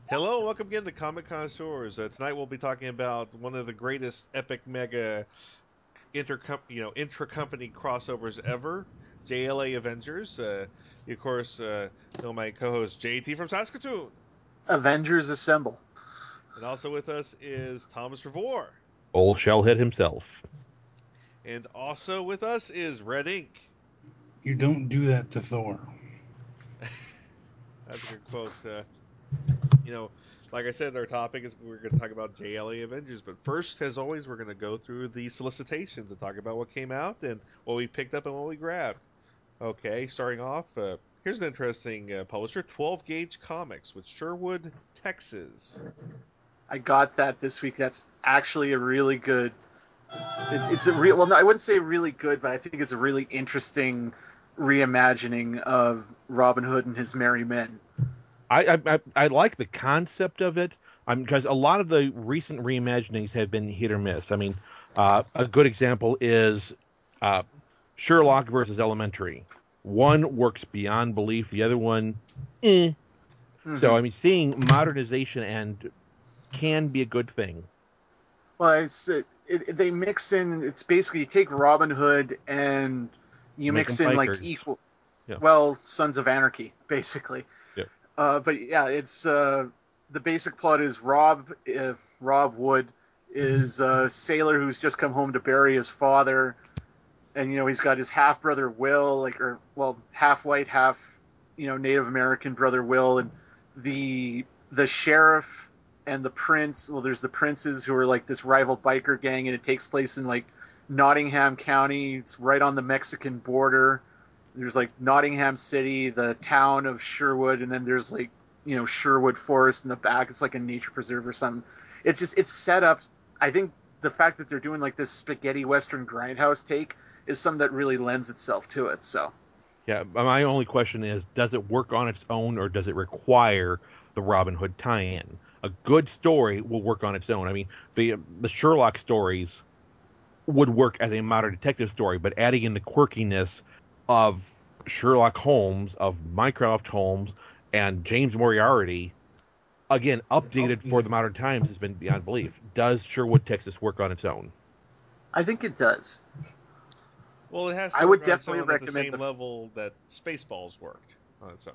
Hello, welcome again to Comic Connoisseurs. Tonight we'll be talking about one of the greatest epic mega intra-company crossovers ever, JLA Avengers. You of course know my co-host JT from Saskatoon, Avengers Assemble. and also with us is Thomas Revore, Old Shellhead himself. and also with us is Red Ink. You don't do that to Thor. That's a good quote. You know, like I said, our topic is we're going to talk about JLA Avengers. But first, as always, we're going to go through the solicitations and talk about what came out and what we picked up and what we grabbed. Okay, starting off, here's an interesting publisher 12 Gauge Comics with Sherwood, Texas. I got that this week. That's actually a really good. It's a real. Well, no, I wouldn't say really good, but I think it's a really interesting reimagining of Robin Hood and his merry men. I like the concept of it. Because a lot of the recent reimaginings have been hit or miss. I mean, a good example is uh, Sherlock versus Elementary. One works beyond belief. The other one, eh. So Mm-hmm. I mean, seeing modernization and can be a good thing. Well, they mix in. It's basically you take Robin Hood and you Make them mix in like bikers. equal. Yeah, Well, Sons of Anarchy, basically. yeah. But yeah, it's the basic plot is Rob Wood is a sailor who's just come home to bury his father, and he's got his half brother Will, half white, half Native American brother Will, and the sheriff and the prince. Well, there's the princes who are like this rival biker gang, and it takes place in like Nottingham County. It's right on the Mexican border. There's like Nottingham City, the town of Sherwood, and then there's like Sherwood Forest in the back. It's like a nature preserve or something. It's set up. I think the fact that they're doing like this spaghetti western grindhouse take is something that really lends itself to it. So Yeah, my only question is, does it work on its own or does it require the Robin Hood tie-in? A good story will work on its own. I mean, the Sherlock stories would work as a modern detective story, but adding in the quirkiness of Sherlock Holmes, of Mycroft Holmes, and James Moriarty, again, updated for the modern times, has been beyond belief. Does Sherwood, Texas work on its own? I think it does. Well, it has I to work would on its definitely own at the recommend same the. level that Spaceballs worked on its own.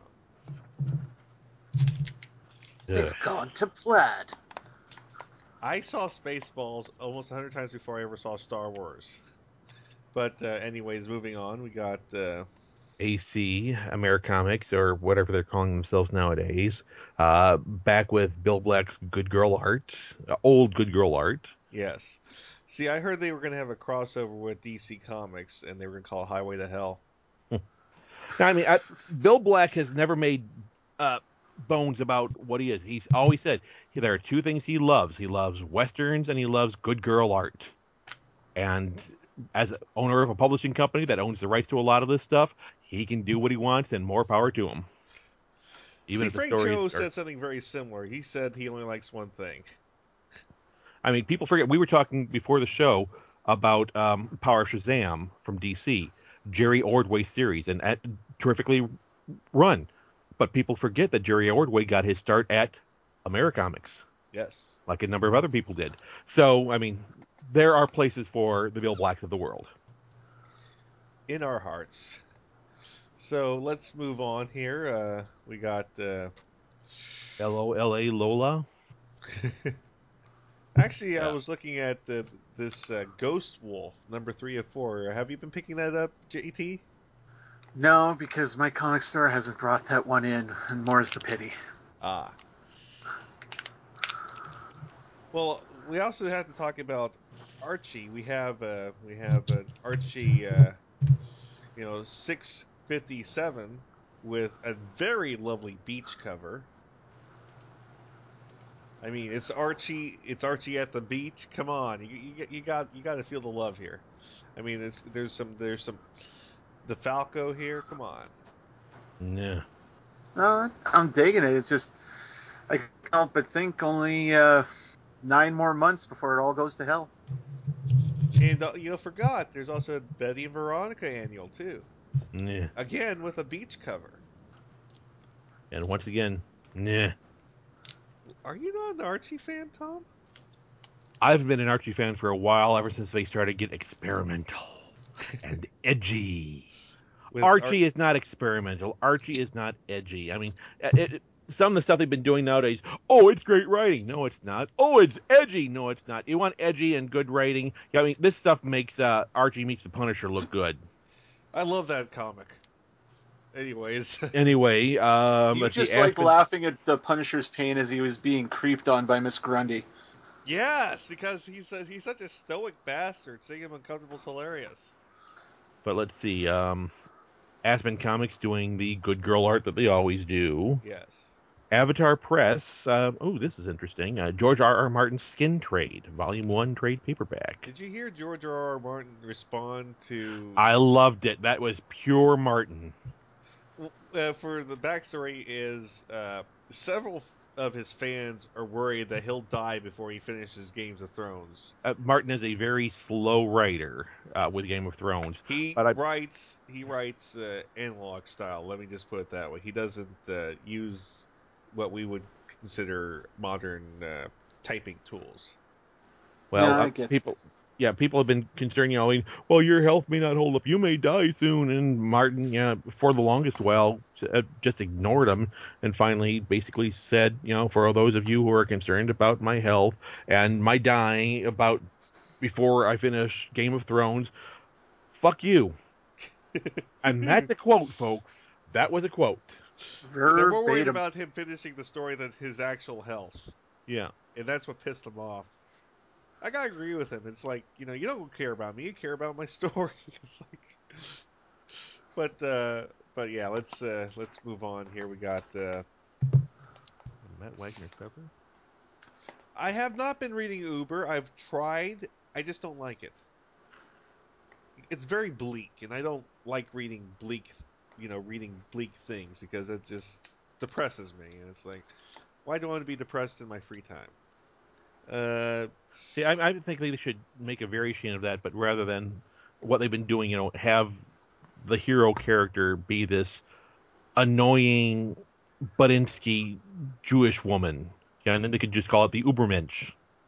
Ugh. They've gone to plaid. I saw Spaceballs almost 100 times before I ever saw Star Wars. But anyways, moving on, we got AC, Americomics, or whatever they're calling themselves nowadays, back with Bill Black's Good Girl art, old Good Girl art. yes. See, I heard they were going to have a crossover with DC Comics, and they were going to call it Highway to Hell. Now, I mean, Bill Black has never made bones about what he is. He's always said there are two things he loves. He loves westerns and he loves good girl art. And as owner of a publishing company that owns the rights to a lot of this stuff, he can do what he wants, and more power to him. Even See, if the Frank Cho stories are, said something very similar. He said he only likes one thing. I mean, people forget we were talking before the show about Power of Shazam from DC, Jerry Ordway series, and terrifically run. But people forget that Jerry Ordway got his start at Americomics, Yes. like a number of other people did. So, I mean, there are places for the Bill Blacks of the world. In our hearts. So let's move on here. We got. LOLA Lola. Actually, I Yeah. was looking at this Ghost Wolf, number 3 of 4. Have you been picking that up, JT? No, because my comic store hasn't brought that one in, and more's the pity. Ah. Well, we also have to talk about Archie. We have Archie 657 with a very lovely beach cover. I mean, it's Archie. It's Archie at the beach. Come on, you got to feel the love here. I mean, there's some DeFalco here. Come on. Yeah. No, I'm digging it. It's just I can't help but think only 9 more months before it all goes to hell. And forgot there's also a Betty and Veronica annual too. Yeah. Again with a beach cover. And once again, yeah. Are you not an Archie fan, Tom? I've been an Archie fan for a while, ever since they started getting experimental and edgy. With Ar- Archie is not experimental. Archie is not edgy. I mean, some of the stuff they've been doing nowadays. Oh, it's great writing. No, it's not. Oh, it's edgy. No, it's not. You want edgy and good writing? Yeah, I mean, this stuff makes Archie meets the Punisher look good. I love that comic. Anyways, Anyway, You let's see. just like Aspen. laughing at the Punisher's pain as he was being creeped on by Miss Grundy. yes, because he's such a stoic bastard. Seeing him uncomfortable is hilarious. But let's see. Aspen Comics doing the good girl art that they always do. Yes. Avatar Press. Oh, this is interesting. George R. R. Martin's Skin Trade, Volume 1 trade paperback. Did you hear George R. R. Martin respond to? I loved it. That was pure Martin. For the backstory is several of his fans are worried that he'll die before he finishes Games of Thrones. Martin is a very slow writer with Game of Thrones. He But writes analog style. Let me just put it that way. He doesn't use what we would consider modern typing tools. well, Yeah, I get people, yeah, people have been concerned. Well, your health may not hold up. You may die soon. And Martin, yeah, for the longest while, just ignored him, and finally, basically said, for those of you who are concerned about my health and my dying about before I finish Game of Thrones, fuck you. And that's a quote, folks. That was a quote. They're more worried verbatim. about him finishing the story than his actual health, Yeah. and that's what pissed him off. I gotta agree with him. It's like you don't care about me, you care about my story. It's like, but yeah, let's move on here. We got. Matt Wagner cover. I have not been reading Uber. I've tried. I just don't like it. It's very bleak, and I don't like reading bleak things because it just depresses me. And it's like, why do I want to be depressed in my free time? Uh, See, I think they should make a variation of that, but rather than what they've been doing, have the hero character be this annoying Budinsky Jewish woman. Yeah, and then they could just call it the Ubermensch.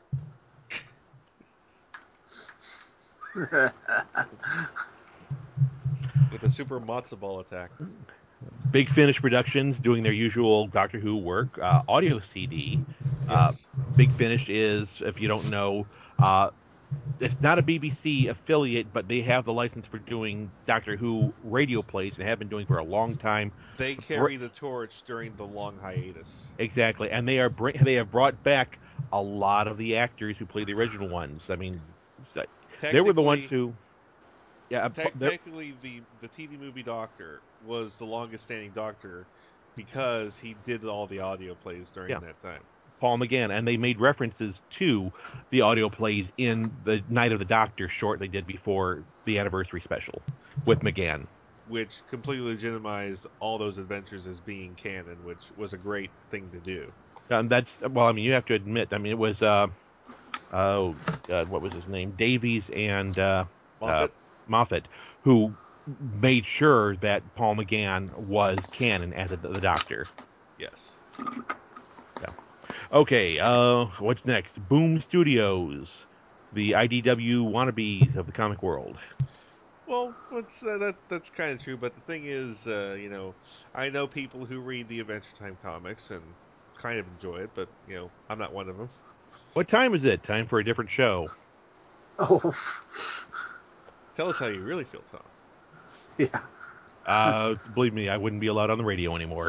with a super matzo ball attack. Big Finish Productions doing their usual Doctor Who work. Audio CD. Uh, Yes. Big Finish is, if you don't know, it's not a BBC affiliate, but they have the license for doing Doctor Who radio plays and have been doing for a long time. They carry the torch during the long hiatus. Exactly, and they have brought back a lot of the actors who played the original ones. I mean, they were the ones Technically, who, yeah, technically, the TV movie Doctor was the longest standing Doctor because he did all the audio plays during yeah, that time. Paul McGann, and they made references to the audio plays in the Night of the Doctor short they did before the anniversary special with McGann. Which completely legitimized all those adventures as being canon, which was a great thing to do. And that's well, I mean, you have to admit, I mean, it was oh God, what was his name? Davies and Moffat? Moffat, who made sure that Paul McGann was canon as the Doctor. Yes. Yeah. Okay. What's next? Boom Studios, the IDW wannabes of the comic world. Well, that's kind of true, but the thing is, I know people who read the Adventure Time comics and kind of enjoy it, but I'm not one of them. What time is it? Time for a different show. Oh, Tell us how you really feel, Tom. yeah. Believe me, I wouldn't be allowed on the radio anymore.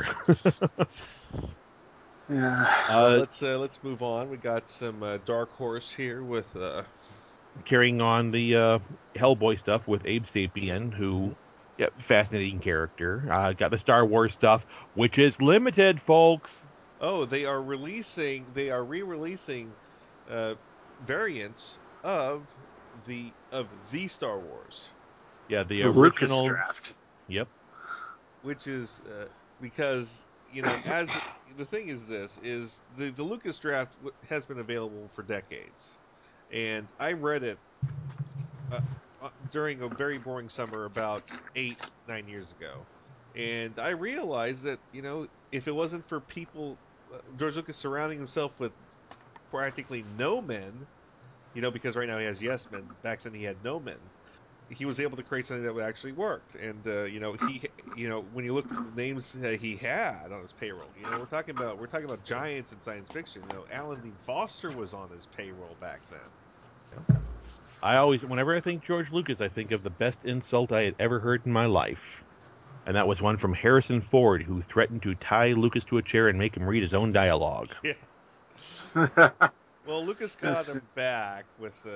Yeah. Well, uh, let's move on. We got some Dark Horse here with Carrying on the Hellboy stuff with Abe Sapien, who, yeah, fascinating character. Got the Star Wars stuff, which is limited, folks. oh, they are re-releasing uh, variants of the Star Wars, Yeah, the The Lucas originals. draft. Yep. which is because as the thing is this is the Lucas draft has been available for decades, and I read it uh, during a very boring summer about 8-9 years ago, and I realized that if it wasn't for people George Lucas surrounding himself with practically no men, because right now he has yes men. Back then he had no men. He was able to create something that would actually worked. And when you looked at the names that he had on his payroll, we're talking about giants in science fiction. Alan Dean Foster was on his payroll back then. Whenever I think George Lucas, I think of the best insult I had ever heard in my life. And that was one from Harrison Ford, who threatened to tie Lucas to a chair and make him read his own dialogue. Yes. Well, Lucas got him back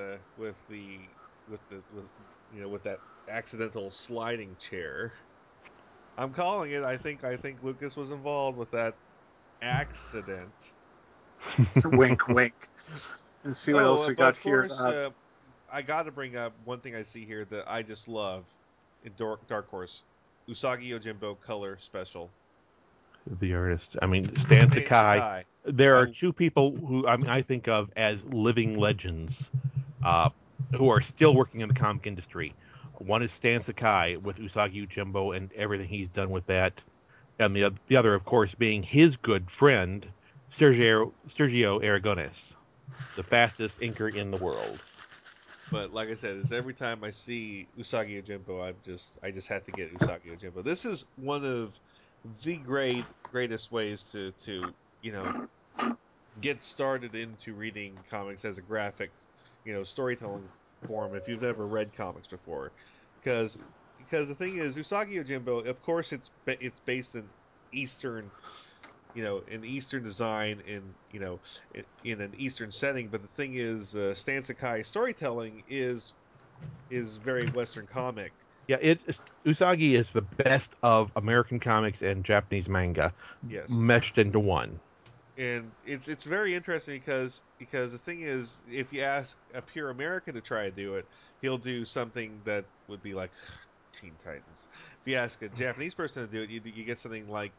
with that accidental sliding chair. I'm calling it. I think Lucas was involved with that accident. Wink, wink. Let's see what else we But got of here. course, I got to bring up one thing I see here that I just love in Dark Horse: Usagi Yojimbo color special. The artist. I mean, Stan Sakai. Sakai. There are two people who I think of as living legends who are still working in the comic industry. One is Stan Sakai with Usagi Yojimbo and everything he's done with that. And the other, of course, being his good friend, Sergio Aragones, the fastest inker in the world. But like I said, it's every time I see Usagi Yojimbo, I just have to get Usagi Yojimbo. This is one of the greatest ways to get started into reading comics as a graphic, storytelling form. If you've never read comics before, because the thing is, Usagi Yojimbo, of course, it's based in Eastern, in Eastern design, in an Eastern setting. But the thing is, Stan Sakai storytelling is very Western comic. Yeah, Usagi is the best of American comics and Japanese manga Yes. meshed into one. And it's very interesting because the thing is, if you ask a pure American to try to do it, he'll do something that would be like Teen Titans. If you ask a Japanese person to do it, you get something like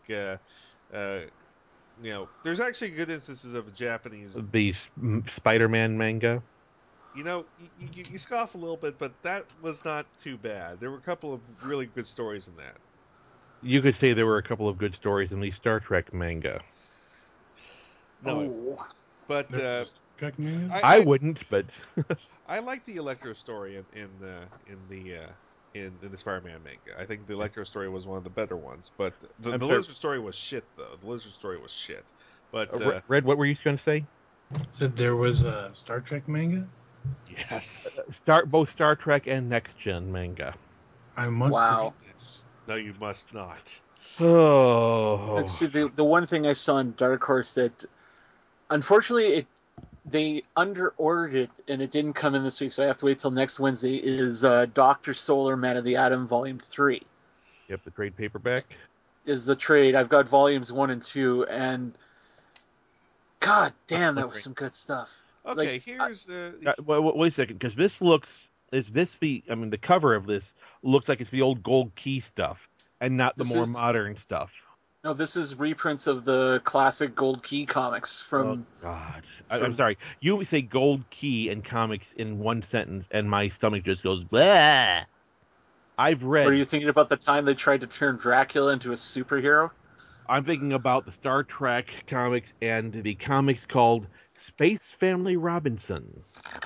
there's actually good instances of Japanese. The Spider-Man manga. You scoff a little bit, but that was not too bad. There were a couple of really good stories in that. You could say there were a couple of good stories in the Star Trek manga. No, but There's a Star Trek manga. I I wouldn't, but I like the Electro story in the Spider-Man manga. I think the Electro story was one of the better ones, but I'm the sorry. Lizard story was shit though. The Lizard story was shit. But Red, what were you going to say? Said there was a Star Trek manga. yes, Both Star Trek and Next Gen manga. I must Wow. read this. no, you must not. Oh, See, the one thing I saw in Dark Horse that unfortunately they underordered it and it didn't come in this week, so I have to wait till next Wednesday. Is Doctor Solar Man of the Atom Volume 3 yep, the trade paperback. is the trade. I've got volumes 1 and 2, and god damn, that was some good stuff. Like, Okay, here's Wait a second, because this looks is this the? I mean, the cover of this looks like it's the old gold key stuff and not the this more is modern stuff. no, this is reprints of the classic Gold Key comics Oh from God, I'm from. sorry. You say gold key and comics in one sentence, and my stomach just goes blah. I've What are read. you thinking about the time they tried to turn Dracula into a superhero? I'm thinking about the Star Trek comics and the comics called Space Family Robinson.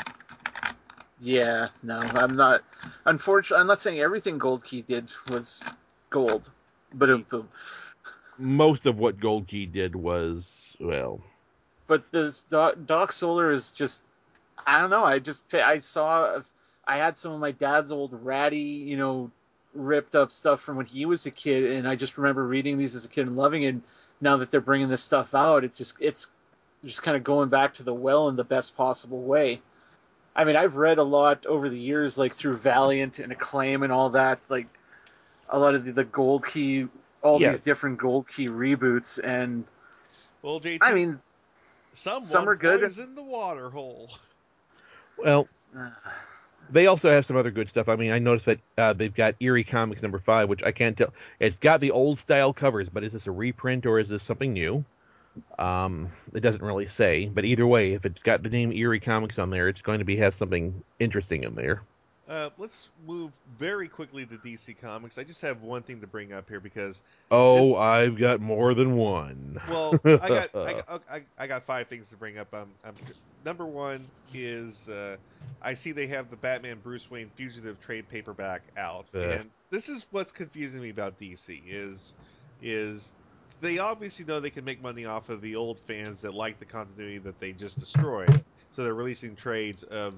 Yeah, no, I'm not. Unfortunately, I'm not saying everything Gold Key did was gold, but the boom. Most of what Gold Key did was well. But this Doc Solar is just. I don't know. I saw. I had some of my dad's old ratty, ripped up stuff from when he was a kid, and I just remember reading these as a kid and loving it. Now that they're bringing this stuff out, it's just kind of going back to the well in the best possible way. I mean, I've read a lot over the years, like through Valiant and Acclaim and all that, like a lot of the Gold Key, all Yeah, these different Gold Key reboots, and well, I JT, mean, some someone are good. poisoned the water hole. well, they also have some other good stuff. I mean, I noticed that they've got Eerie Comics #5, which I can't tell. It's got the old style covers, but is this a reprint or is this something new? It doesn't really say. But either way, if it's got the name Eerie Comics on there, it's going to have something interesting in there. Let's move very quickly to DC Comics. I just have one thing to bring up here because Oh, this. I've got more than one. Well, I got five things to bring up. Number one is I see they have the Batman Bruce Wayne Fugitive trade paperback out, Uh, and this is what's confusing me about DC is they obviously know they can make money off of the old fans that like the continuity that they just destroyed, so they're releasing trades of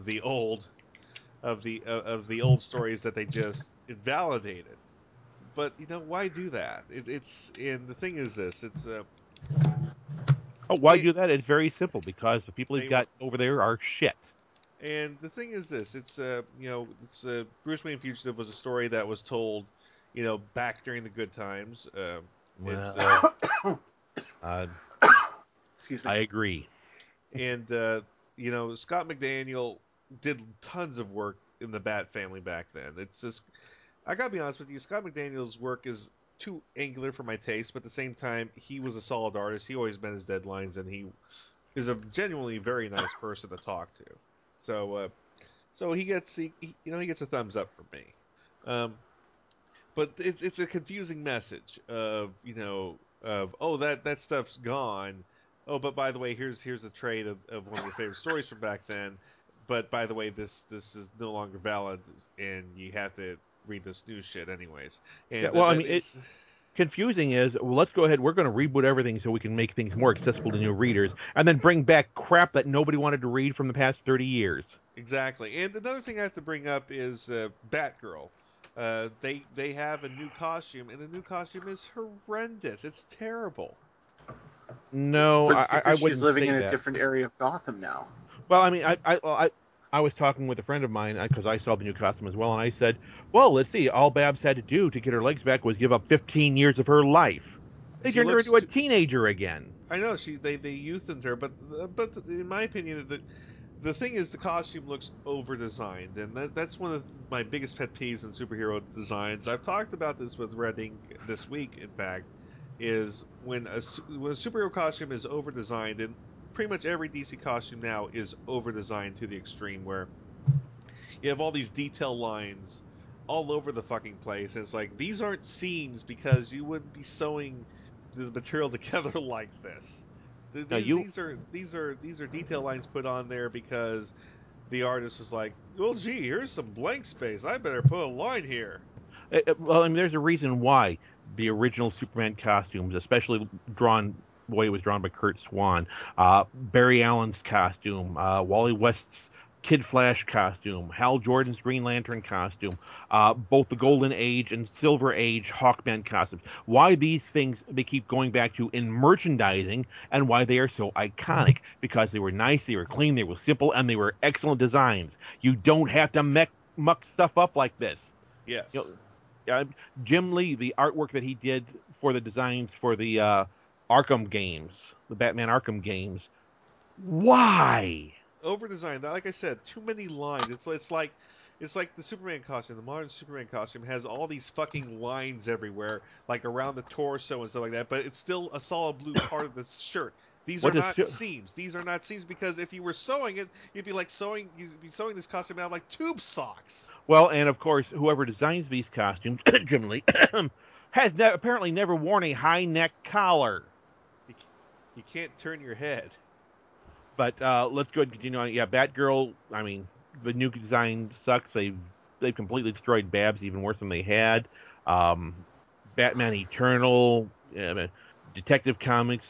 the old stories that they just invalidated. But why do that? It's and the thing is this: oh, why it do that? It's very simple because the people he's they want. got over there are shit. And the thing is this: it's Bruce Wayne Fugitive was a story that was told, back during the good times. It's Well, uh, Excuse me. I agree. and Scott McDaniel did tons of work in the Bat family back then. It's just I gotta be honest with you, Scott McDaniel's work is too angular for my taste, but at the same time, he was a solid artist. He always met his deadlines, and he is a genuinely very nice person to talk to. So, so he gets a thumbs up from me. Um, but it's a confusing message of oh that stuff's gone. Oh, but by the way, here's a trade of one of your favorite stories from back then. But by the way, this is no longer valid, and you have to read this new shit anyways. Yeah, And well, that I that mean, is confusing is, well, let's go ahead. We're going to reboot everything so we can make things more accessible to new readers, and then bring back crap that nobody wanted to read from the past 30 years. exactly. And another thing I have to bring up is Batgirl. They have a new costume, and the new costume is horrendous. It's terrible. No, But it's I because she's wouldn't living say in a that. different area of Gotham now. Well, I mean, I was talking with a friend of mine because I saw the new costume as well, and I said, well, let's see. All Babs had to do to get her legs back was give up 15 years of her life. They She turned her looks. into a teenager again. I know they youthened her, but in my opinion, the thing is the costume looks over designed, and that's one of my biggest pet peeves in superhero designs. I've talked about this with Red Ink this week. In fact, is when a superhero costume is over designed, and pretty much every DC costume now is over designed to the extreme, where you have all these detail lines all over the fucking place. And it's like these aren't seams because you wouldn't be sewing the material together like this. Now, These you these are detail lines put on there because the artist was like, well, gee, here's some blank space. I better put a line here. well, I mean, there's a reason why the original Superman costumes, especially drawn the way it was drawn by Kurt Swan, Barry Allen's costume, Wally West's Kid Flash costume, Hal Jordan's Green Lantern costume, both the Golden Age and Silver Age Hawkman costumes. Why these things they keep going back to in merchandising and why they are so iconic because they were nice, they were clean, they were simple, and they were excellent designs. You don't have to muck stuff up like this. You know, Yes. Jim Lee, the artwork that he did for the designs for the Arkham games, the Batman Arkham games. Why? Over designed. Like I said, too many lines. It's like the Superman costume. The modern Superman costume has all these fucking lines everywhere, like around the torso and stuff like that. But it's still a solid blue part of the shirt. These are What is not seams. These are not seams because if you were sewing it, you'd be sewing this costume out like tube socks. well, and of course, whoever designs these costumes, Jim Lee, has apparently never worn a high neck collar. You, you can't turn your head. But let's go ahead and continue on. Yeah, Batgirl. I mean, the new design sucks. They've completely destroyed Babs even worse than they had. Um, Batman Eternal, Detective Comics.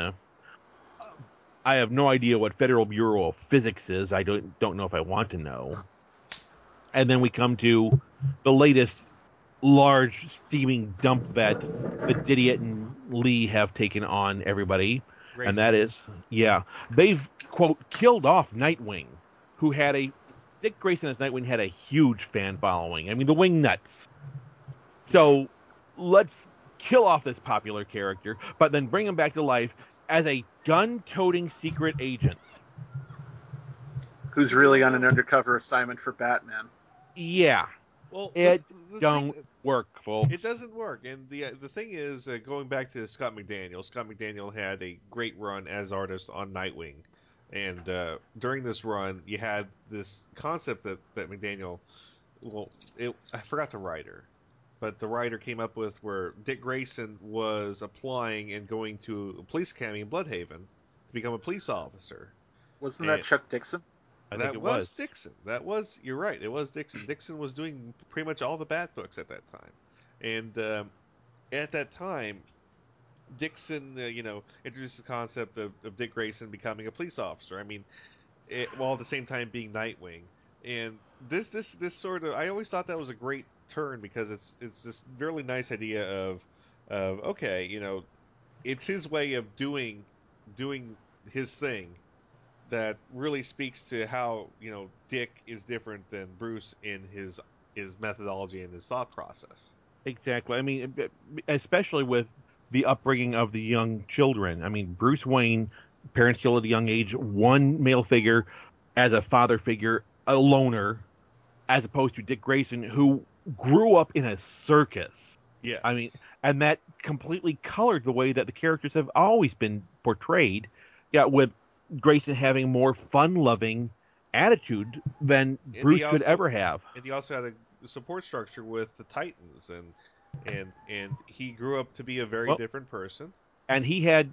I have no idea what Federal Bureau of Physics is. I don't know if I want to know. And then we come to the latest large steaming dump that Didiot and Lee have taken on everybody, and that Grayson. is, yeah, they've quote killed off Nightwing, who had a Dick Grayson as Nightwing had a huge fan following. I mean, the Wing Nuts. So let's kill off this popular character, but then bring him back to life as a gun-toting secret agent. Who's Because you really don't on an know. undercover assignment for Batman? Yeah, Well, it the thing don't work, it folks. doesn't work, and the thing is, going back to Scott McDaniel. Scott McDaniel had a great run as artist on Nightwing, and during this run, you had this concept that McDaniel well, I forgot the writer, but the writer came up with where Dick Grayson was applying and going to a police academy in Bloodhaven to become a police officer. Wasn't that And Chuck Dixon? I think that it was was. Dixon. You're right. It was Dixon. Dixon was doing pretty much all the bad books at that time, and at that time, Dixon, introduced the concept of Dick Grayson becoming a police officer. I mean, while at the same time being Nightwing. And this sort of, I always thought that was a great turn because it's this really nice idea of okay, it's his way of doing his thing that really speaks to how Dick is different than Bruce in his methodology and his thought process. Exactly. I mean, especially with the upbringing of the young children. I mean, Bruce Wayne, parents killed at a young age, one male figure as a father figure, a loner, as opposed to Dick Grayson, who grew up in a circus. I mean, Yes. and that completely colored the way that the characters have always been portrayed. Yeah, with Grayson having more fun-loving attitude than And he Bruce could also ever have. and he also had a support structure with the Titans, and he grew up to be a very Well, different person. and he had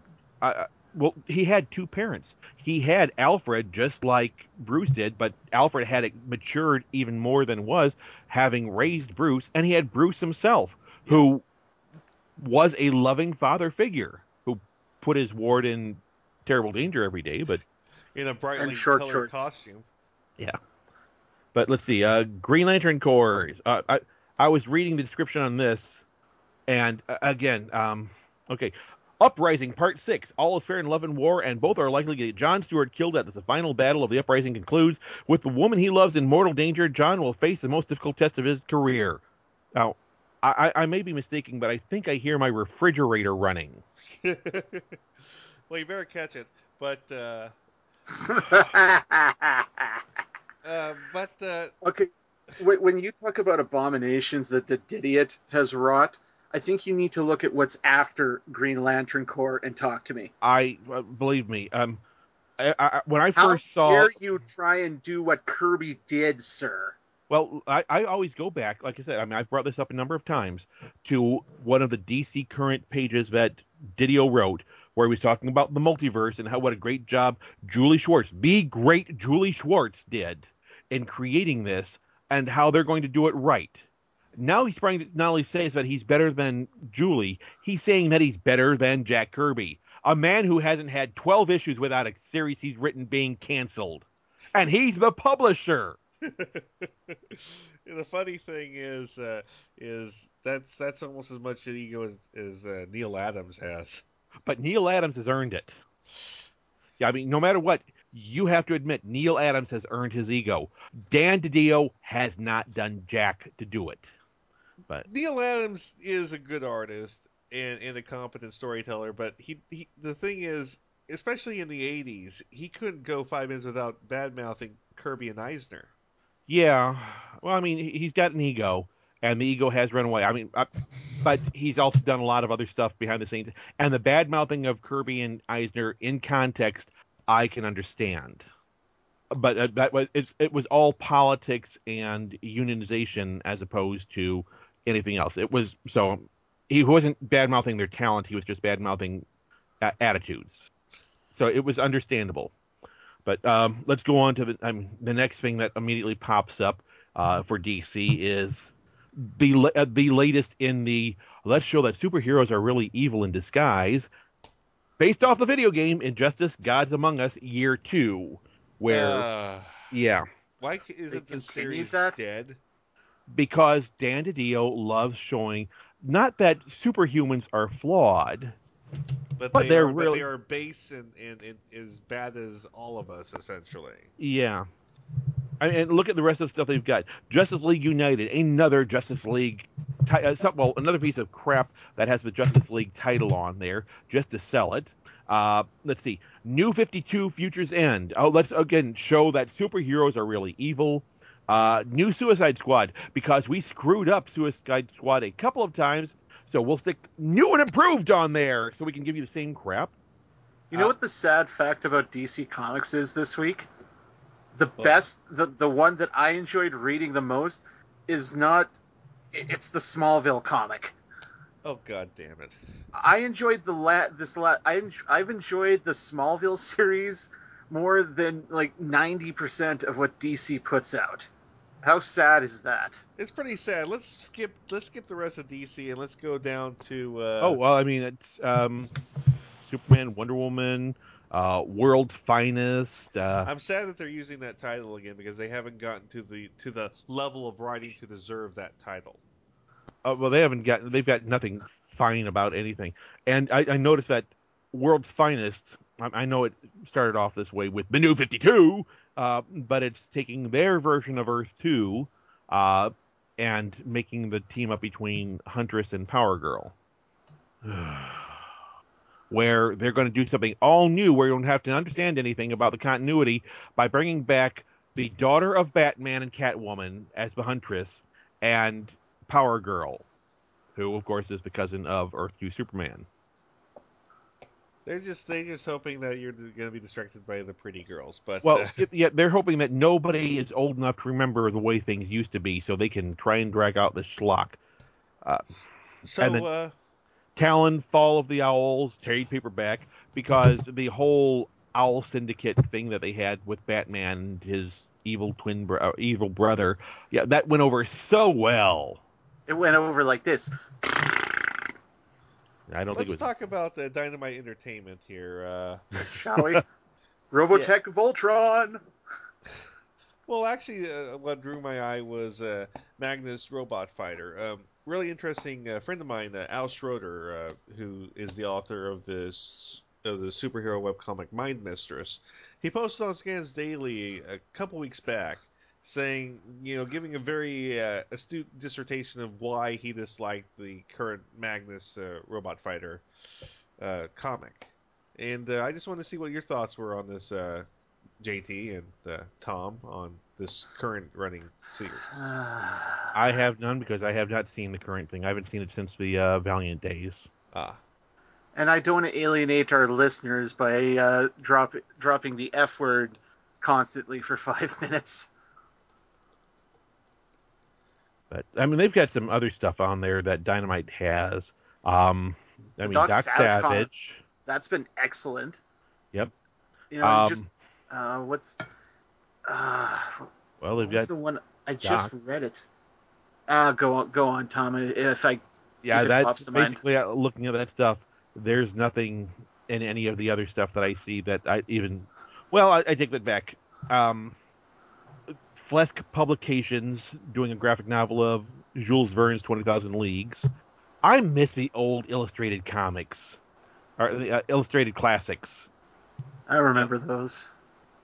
he had two parents. He had Alfred just like Bruce did, but Alfred had matured even more than was, having raised Bruce, and he had Bruce himself, Yes. who was a loving father figure who put his ward in terrible danger every day. But In a And brightly short colored shorts. costume. yeah, but let's see. Green Lantern Corps. I was reading the description on this, and again, okay. Uprising Part 6. All is fair in love and war, and both are likely to get John Stewart killed as the final battle of the Uprising concludes. With the woman he loves in mortal danger, John will face the most difficult test of his career. Now, I may be mistaken, but I think I hear my refrigerator running. Well, you better catch it. But Okay, when you talk about abominations that the Didiot has wrought, I think you need to look at what's after Green Lantern Corps and talk to me. I believe me. When I How first saw, dare you try and do what Kirby did, sir? well, I always go back. Like I said, I mean, I've brought this up a number of times to one of the DC current pages that Didio wrote, where he was talking about the multiverse and how what a great job Julie Schwartz, the great Julie Schwartz, did in creating this, and how they're going to do it right. Now he's trying to not only say that he's better than Julie, he's saying that he's better than Jack Kirby, a man who hasn't had 12 issues without a series he's written being canceled, and he's the publisher. the funny thing is that's almost as much an ego as Neil Adams has. But Neil Adams has earned it. Yeah, I mean, no matter what, you have to admit Neil Adams has earned his ego. Dan DiDio has not done jack to do it. But Neil Adams is a good artist and a competent storyteller, but he the thing is, especially in the '80s, he couldn't go 5 minutes without bad mouthing Kirby and Eisner. yeah, well, I mean, he's got an ego, and the ego has run away. I mean, but he's also done a lot of other stuff behind the scenes. And the bad mouthing of Kirby and Eisner in context, I can understand. But it was all politics and unionization as opposed to anything else. It was so he wasn't bad mouthing their talent; he was just bad mouthing attitudes. So it was understandable. But let's go on to the next thing that immediately pops up for DC is the latest in the let's show that superheroes are really evil in disguise, based off the video game Injustice: Gods Among Us Year 2, where Uh, yeah, why They isn't the continued series that? dead? because Dan DiDio loves showing not that superhumans are flawed, But but they they're are but they really are base and as bad as all of us essentially. yeah. And look at the rest of the stuff they've got. Justice League United, another Justice League, another piece of crap that has the Justice League title on there just to sell it. Let's see, New 52 Futures End. Oh, let's again show that superheroes are really evil. New Suicide Squad, because we screwed up Suicide Squad a couple of times, so we'll stick new and improved on there, so we can give you the same crap. You know what the sad fact about DC Comics is this week? The Well, best, the one that I enjoyed reading the most is not. It's the Smallville comic. Oh god damn it! I enjoyed I've enjoyed the Smallville series more than like 90% of what DC puts out. How sad is that? It's pretty sad. Let's skip the rest of DC and let's go down to Oh well, I mean it's Superman, Wonder Woman, World's Finest. I'm sad that they're using that title again because they haven't gotten to the level of writing to deserve that title. Well, they've got nothing fine about anything. And I noticed that World's Finest. I know it started off this way with the New 52, but it's taking their version of Earth 2 and making the team up between Huntress and Power Girl. Where they're going to do something all new where you don't have to understand anything about the continuity by bringing back the daughter of Batman and Catwoman as the Huntress and Power Girl, who, of course, is the cousin of Earth 2 Superman. They're just hoping that you're going to be distracted by the pretty girls, but Well, yeah, they're hoping that nobody is old enough to remember the way things used to be, so they can try and drag out the schlock. And then so Talon, Fall of the Owls, trade paperback, because the whole Owl Syndicate thing that they had with Batman and his evil brother, yeah, that went over so well. It went over like this. I don't think it let's was. talk about the Dynamite Entertainment here. Shall we? Yeah. Robotech Voltron. Well, actually, what drew my eye was Magnus Robot Fighter. Really interesting friend of mine, Al Schroeder, who is the author of the superhero webcomic Mind Mistress. He posted on Scans Daily a couple weeks back, saying, giving a very astute dissertation of why he disliked the current Magnus Robot Fighter comic. And I just wanted to see what your thoughts were on this, JT and Tom, on this current running series. I have none because I have not seen the current thing. I haven't seen it since the Valiant days. And I don't want to alienate our listeners by dropping the F word constantly for 5 minutes. But I mean, they've got some other stuff on there that Dynamite has. I mean, Doc Doc Savage. That's been excellent. Yep. Just what's Well, they've what was got the one I just Doc. read it? Go on, Tom. If Yeah, it that's pops to mind. basically looking at that stuff. There's nothing in any of the other stuff that I see that I even. Well, I take that back. Flesk Publications doing a graphic novel of Jules Verne's 20,000 Leagues. I miss the old illustrated comics, or the illustrated classics. I remember those.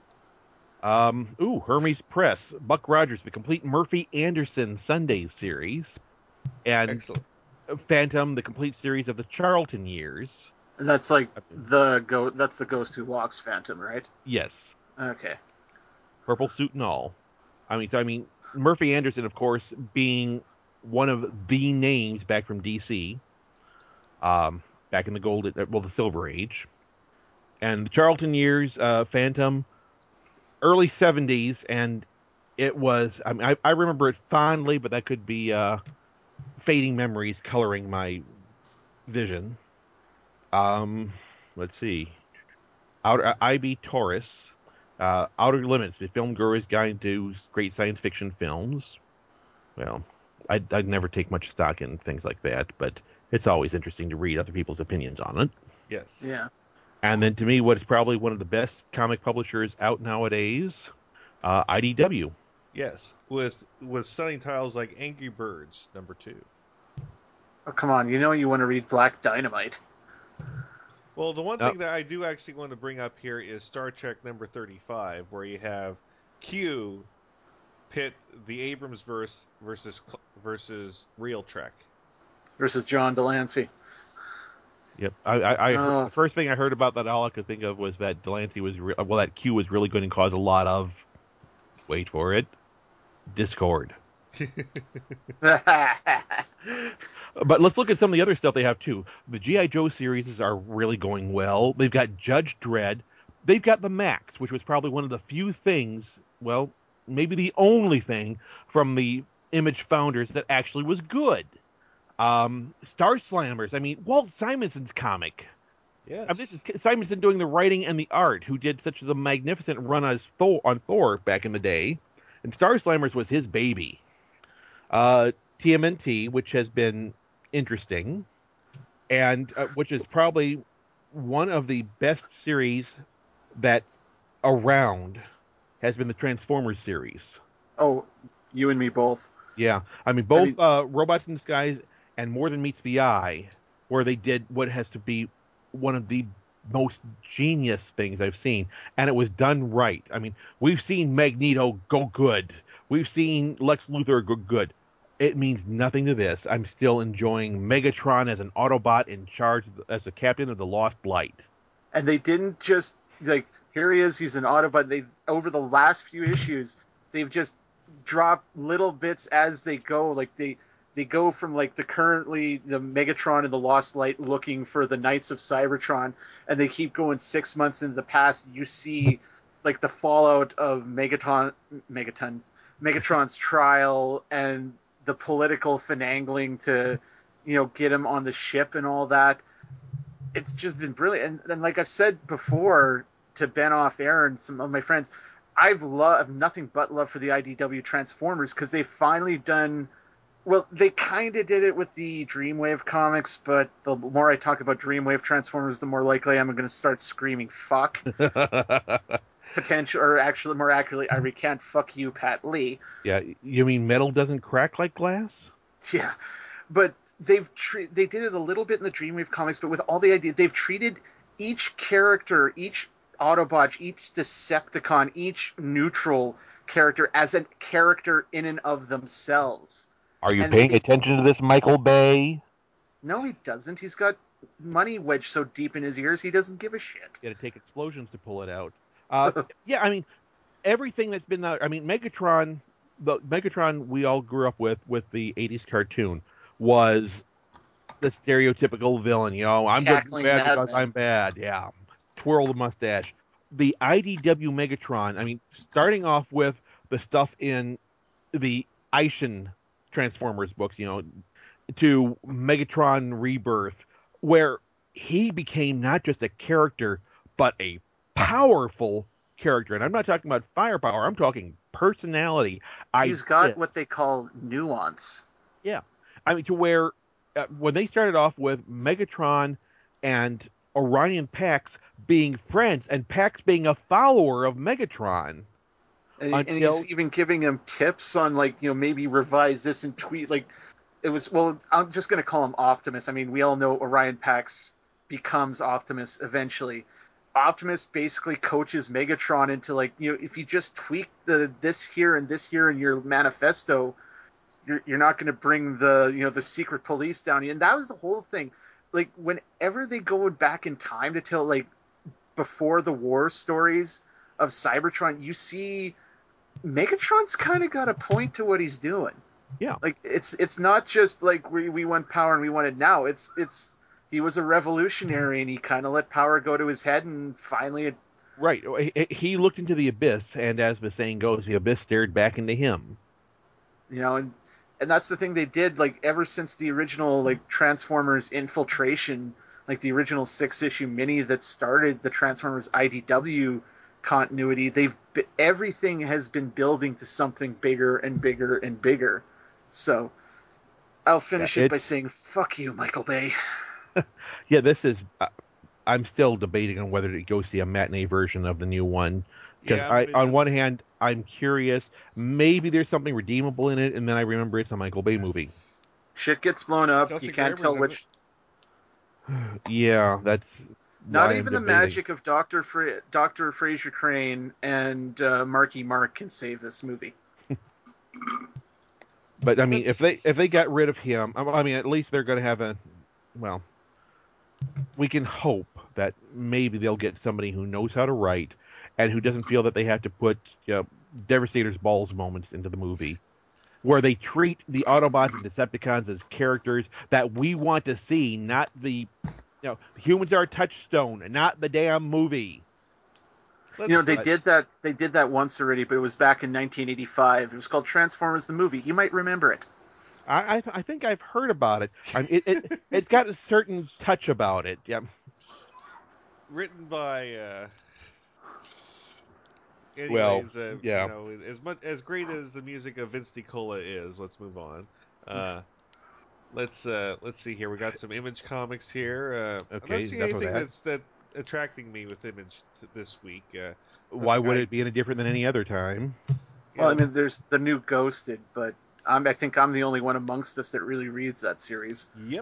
Hermes Press, Buck Rogers, the complete Murphy Anderson Sundays series, and Excellent. Phantom, the complete series of the Charlton years. And that's like That's the Ghost Who Walks Phantom, right? Yes, Okay. purple suit and all. I mean, Murphy Anderson, of course, being one of the names back from DC, back in the Silver Age, and the Charlton years, Phantom, early '70s, and it was. I mean, I remember it fondly, but that could be fading memories coloring my vision. Let's see, IB Taurus, Outer Limits, the film gurus guide to great science fiction films. Well, I'd never take much stock in things like that, but it's always interesting to read other people's opinions on it. Yes. Yeah. And then to me, what is probably one of the best comic publishers out nowadays, IDW. Yes. With stunning titles like Angry Birds #2. Oh, come on. You want to read Black Dynamite. Well, the one thing that I do actually want to bring up here is Star Trek #35, where you have Q pit the Abrams versus Real Trek. Versus John Delancey. Yep. The first thing I heard about that, all I could think of was that Delancey that Q was really going to cause a lot of, wait for it, discord. But let's look at some of the other stuff they have too. The G.I. Joe series are really going well. They've got Judge Dredd. They've got the Max, which was probably one of the few things, well, maybe the only thing from the Image founders that actually was good. Star Slammers. I mean, Walt Simonson's comic. This Yes. is Simonson doing the writing and the art, who did such a magnificent run as on Thor back in the day. And Star Slammers was his baby. TMNT, which has been interesting, and which is probably one of the best series that around has been the Transformers series. Oh, you and me both. Yeah, I mean both Robots in Disguise and More Than Meets the Eye, where they did what has to be one of the most genius things I've seen, and it was done right. I mean, we've seen Magneto go good, we've seen Lex Luthor go good. It means nothing to this. I'm still enjoying Megatron as an Autobot in charge as the captain of the Lost Light. And they didn't just like here he is, he's an Autobot. They over the last few issues, they've just dropped little bits as they go. Like they go from like the currently the Megatron and the Lost Light looking for the Knights of Cybertron, and they keep going 6 months into the past. You see like the fallout of Megatron's trial and the political finagling to get him on the ship and all that. It's just been brilliant. And like I've said before to Ben off air and some of my friends, I've nothing but love for the IDW Transformers because they've finally done. Well, they kind of did it with the Dreamwave comics, but the more I talk about Dreamwave Transformers, the more likely I'm going to start screaming "fuck." Potential, or actually, more accurately, I recant "fuck you, Pat Lee." Yeah, you mean metal doesn't crack like glass? Yeah, but they did it a little bit in the Dreamwave comics, but with all the idea, they've treated each character, each Autobot, each Decepticon, each neutral character as a character in and of themselves. Are you And paying attention to this, Michael Bay? no, he doesn't. He's got money wedged so deep in his ears, he doesn't give a shit. You got to take explosions to pull it out. Yeah, I mean everything that's been. I mean Megatron, the Megatron we all grew up with the '80s cartoon was the stereotypical villain. I'm good Cackling bad because madman. I'm bad. Yeah, twirl the mustache. The IDW Megatron. I mean, starting off with the stuff in the Ishin Transformers books, to Megatron Rebirth, where he became not just a character, but a powerful character. And I'm not talking about firepower, I'm talking personality. He's got Ideas. what they call nuance. Yeah. I mean, to where when they started off with Megatron and Orion Pax being friends, and Pax being a follower of Megatron, And until he's even giving him tips on maybe revise this and tweet it was. Well, I'm just going to call him Optimus. I mean, we all know Orion Pax becomes Optimus eventually. Optimus basically coaches Megatron into if you just tweak this here and this here in your manifesto, you're not going to bring the secret police down. And that was the whole thing. Like whenever they go back in time to tell before the war stories of Cybertron, you see Megatron's kind of got a point to what he's doing. yeah. Like it's not just like we want power and we want it now. It's he was a revolutionary and he kind of let power go to his head and finally Right. He looked into the abyss, and as the saying goes, the abyss stared back into him. and that's the thing they did ever since the original Transformers Infiltration, the original 6-issue mini that started the Transformers IDW continuity. Everything has been building to something bigger and bigger and bigger. So I'll Yeah, finish it by saying fuck you, Michael Bay. yeah. This is. I'm still debating on whether to go see a matinee version of the new one because Yeah, I'm on one hand, I'm curious. Maybe there's something redeemable in it, and then I remember it's a Michael Bay movie. Shit gets blown up. You Kelsey can't Grammer's tell in it. which. Yeah, that's Not why I'm even the debating. magic of Dr. Fraser Crane and Marky Mark can save this movie. But I mean, if they It's got rid of him, I mean, at least they're going to have a. Well, we can hope that maybe they'll get somebody who knows how to write and who doesn't feel that they have to put Devastator's balls moments into the movie, where they treat the Autobots and Decepticons as characters that we want to see, not the humans are a touchstone, not the damn movie. let's They did that. They did that once already, but it was back in 1985. It was called Transformers the movie. You might remember it. I think I've heard about it. It's got a certain touch about it. Yeah. written by Well, anyways, yeah. as much as great as the music of Vince DiCola is, let's move on. Let's see here. We got some Image comics here. I'm not Okay, seeing enough of anything that. that's that attracting me with Image this week. Why Nothing would I, it be any different than any other time? you Well, I know, mean, there's the new Ghosted, but I think I'm the only one amongst us that really reads that series. yep.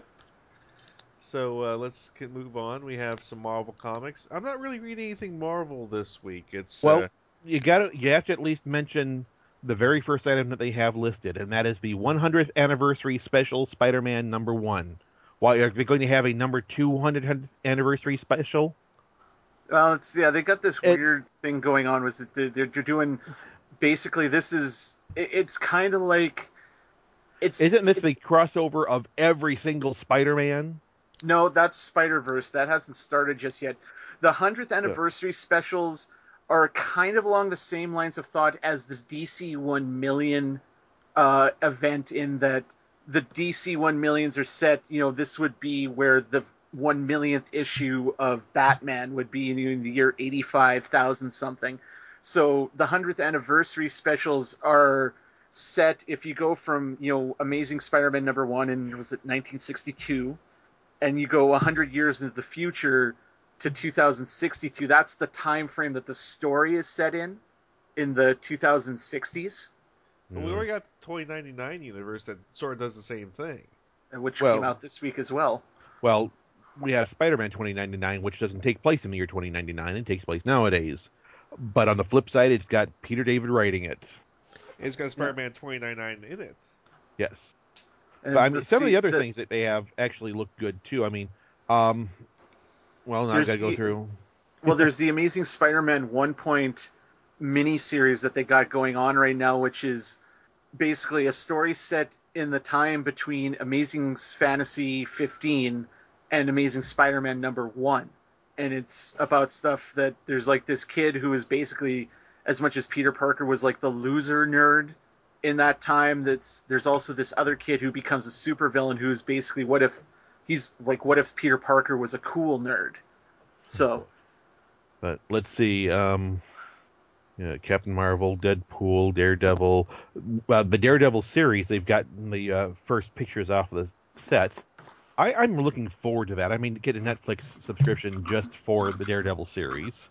So let's move on. We have some Marvel comics. I'm not really reading anything Marvel this week. It's Well, you have to at least mention the very first item that they have listed, and that is the 100th anniversary special Spider-Man #1. Why are they going to have a number 200th anniversary special? Well, they got this It's weird thing going on. Was that they're doing basically it's kind of like it's isn't this the crossover of every single Spider-Man? no, that's Spider Verse. That hasn't started just yet. The 100th Yeah. anniversary specials are kind of along the same lines of thought as the DC 1 million event, in that the DC 1 millions are set. This would be where the 1 millionth issue of Batman would be in the year 85,000 something. So the 100th anniversary specials are set if you go from Amazing Spider-Man #1, and was it 1962, and you go 100 years into the future to 2062. That's the time frame that the story is set in the 2060s, we already got the 2099 universe that sort of does the same thing. which came Well, out this week as well. well, we have Spider-Man 2099, which doesn't take place in the year 2099. It takes place nowadays. But on the flip side, it's got Peter David writing it. It's got Yeah. Spider-Man 2099 in it. Yes. But I And mean, let's some of see the other that things that they have actually look good too. I mean, um, well, now I've got there's to go the through. there's the Amazing Spider-Man 1 point mini series that they got going on right now, which is basically a story set in the time between Amazing Fantasy 15 and Amazing Spider-Man #1. And it's about stuff that there's like this kid who is basically, as much as Peter Parker was like the loser nerd in that time, there's also this other kid who becomes a supervillain who's basically what if Peter Parker was a cool nerd. So But let's see. Yeah, Captain Marvel, Deadpool, Daredevil. The Daredevil series, they've gotten the first pictures off of the set. I'm looking forward to that. I mean, to get a Netflix subscription just for the Daredevil series.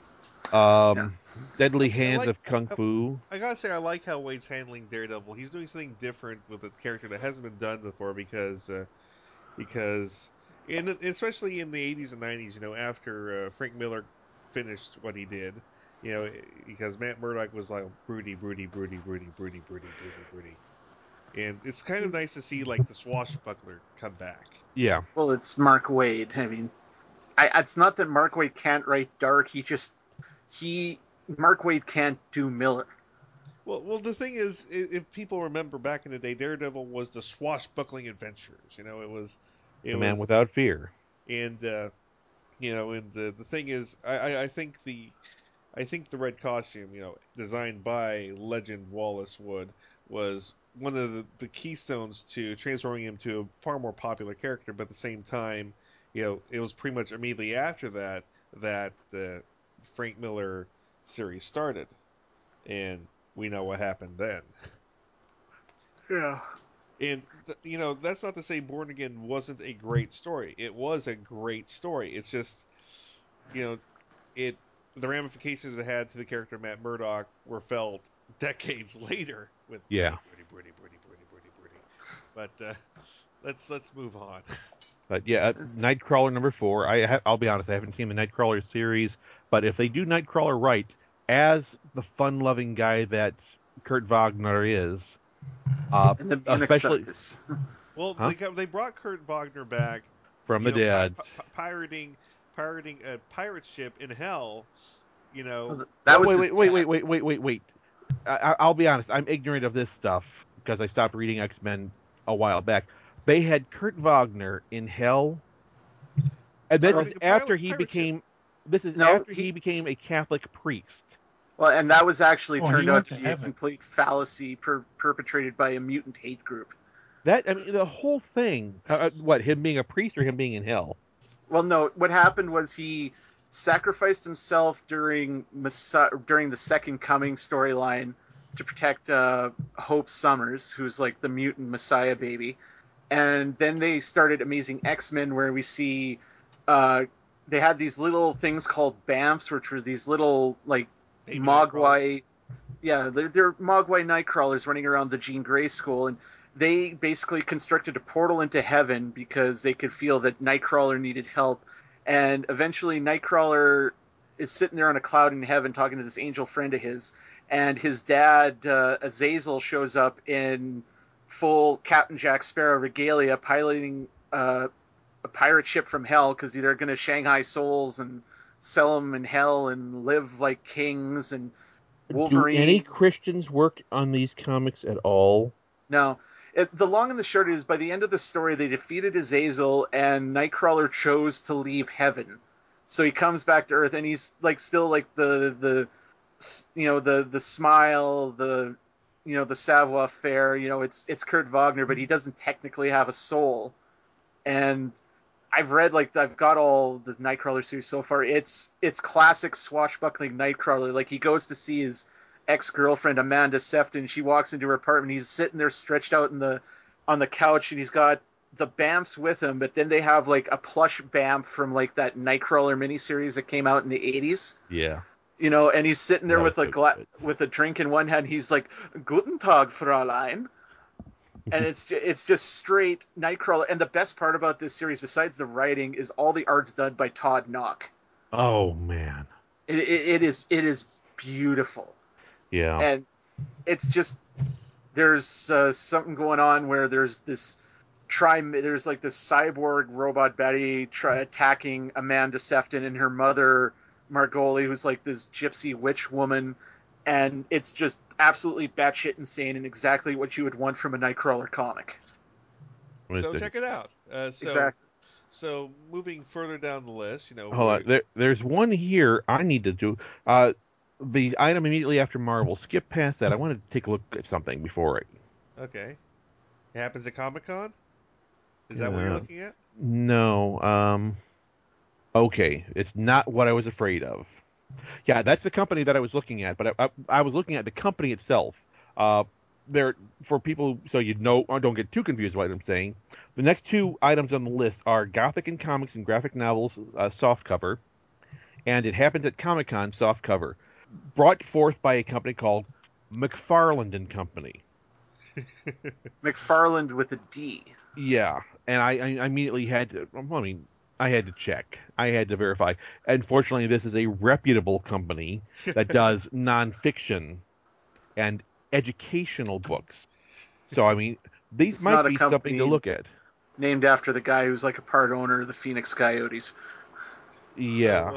yeah. Um, Deadly I Hands like. of Kung Fu. I gotta say, I like how Wade's handling Daredevil. He's doing something different with a character that hasn't been done before because especially in the 80s and 90s, after Frank Miller finished what he did, because Matt Murdock was like broody, broody, broody, broody, broody, broody, broody, broody, and it's kind of nice to see like the swashbuckler come back. Yeah. Well, it's Mark Waid. I mean, it's not that Mark Waid can't write dark. He Mark Waid can't do Miller. Well, the thing is, if people remember back in the day, Daredevil was the swashbuckling adventures. It The Man was, Without Fear. and and the thing is, I think the red costume, designed by legend Wallace Wood, was one of the keystones to transforming him to a far more popular character. But at the same time, it was pretty much immediately after that the Frank Miller series started, and we know what happened then. Yeah. And that's not to say Born Again wasn't a great story. It was a great story. It's just, you know, it the ramifications it had to the character Matt Murdock were felt decades later with Yeah. Broody. But let's move on. But yeah, Nightcrawler #4. I'll be honest, I haven't seen the Nightcrawler series, but if they do Nightcrawler right, as the fun-loving guy that Kurt Wagner is, And the Munich especially, Circus. Well, huh, they brought Kurt Wagner back, from the dead. pirating a pirate ship in hell. You know, That Well, was his death. wait. I'll be honest, I'm ignorant of this stuff because I stopped reading X-Men a while back. They had Kurt Wagner in hell, and this is pirating a after he pirate ship. became This is No, after he became a Catholic priest. well, and that was actually Oh, he turned out went to to be a heaven. complete fallacy perpetrated by a mutant hate group. That I mean, the whole thing. What, him being a priest or him being in hell? Well, no, what happened was he sacrificed himself during the Second Coming storyline to protect Hope Summers, who's like the mutant Messiah baby. And then they started Amazing X-Men, where we see uh, they had these little things called BAMFs, which were these little like Baby Nightcrawlers. Mogwai, yeah, they're Mogwai Nightcrawlers running around the Jean Grey school, and they basically constructed a portal into heaven because they could feel that Nightcrawler needed help. And eventually, Nightcrawler is sitting there on a cloud in heaven talking to this angel friend of his, and his dad, Azazel, shows up in full Captain Jack Sparrow regalia, piloting a pirate ship from hell because they're going to Shanghai souls and sell them in hell and live like kings. And Do any Wolverine. Christians work on these comics at all? No. The long and the short is, by the end of the story, they defeated Azazel, and Nightcrawler chose to leave heaven. So he comes back to Earth, and he's like still like the the smile, the savoir faire. It's Kurt Wagner, but he doesn't technically have a soul. And I've got all the Nightcrawler series so far. It's classic swashbuckling Nightcrawler. Like, he goes to see his ex-girlfriend Amanda Sefton. She walks into her apartment. He's sitting there stretched out on the couch, and he's got the Bamfs with him. But then they have like a plush Bamf from like that Nightcrawler miniseries that came out in the '80s. Yeah, And he's sitting there that was with so good. with a drink in one hand. He's like, "Guten Tag, Fräulein." And it's just straight Nightcrawler. And the best part about this series, besides the writing, is all the art's done by Todd Knock. Oh man, It is beautiful, yeah. and it's just there's something going on where there's like this cyborg robot Betty attacking Amanda Sefton and her mother Margoli, who's like this gypsy witch woman, and it's just absolutely batshit insane and exactly what you would want from a Nightcrawler comic. So check it out. Exactly. So moving further down the list, Hold on. There's one here I need to do. The item immediately after Marvel. Skip past that. I want to take a look at something before it. okay. It happens at Comic Con. Is that what you're Uh, looking at? no. Okay. It's not what I was afraid of. Yeah, that's the company that I was looking at, but I was looking at the company itself. Uh, there for people, so you know, don't get too confused with what I'm saying. The next two items on the list are Gothic and Comics and Graphic Novels softcover, and It Happens at Comic Con softcover, brought forth by a company called McFarland and Company. McFarland with a D. Yeah, and I immediately had to. I mean, I had to check. I had to verify. Unfortunately, this is a reputable company that does nonfiction and educational books. So, I mean, these It's might not a be something to company look at. named after the guy who's like a part owner of the Phoenix Coyotes. Yeah. So,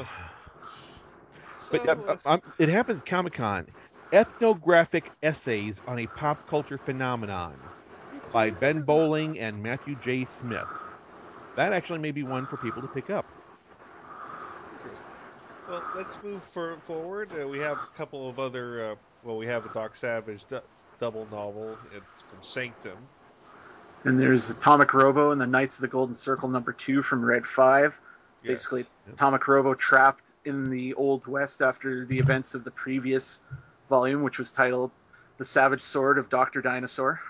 But so it happens at Comic Con. Ethnographic essays on a pop culture phenomenon by Ben Bowling and Matthew J. Smith. That actually may be one for people to pick up. interesting. Well, let's move forward. We have a couple of other. We have a Doc Savage double novel. It's from Sanctum. And there's Atomic Robo and the Knights of the Golden Circle #2 from Red 5. It's basically Yes. Yep. Atomic Robo trapped in the Old West after the events of the previous volume, which was titled The Savage Sword of Dr. Dinosaur.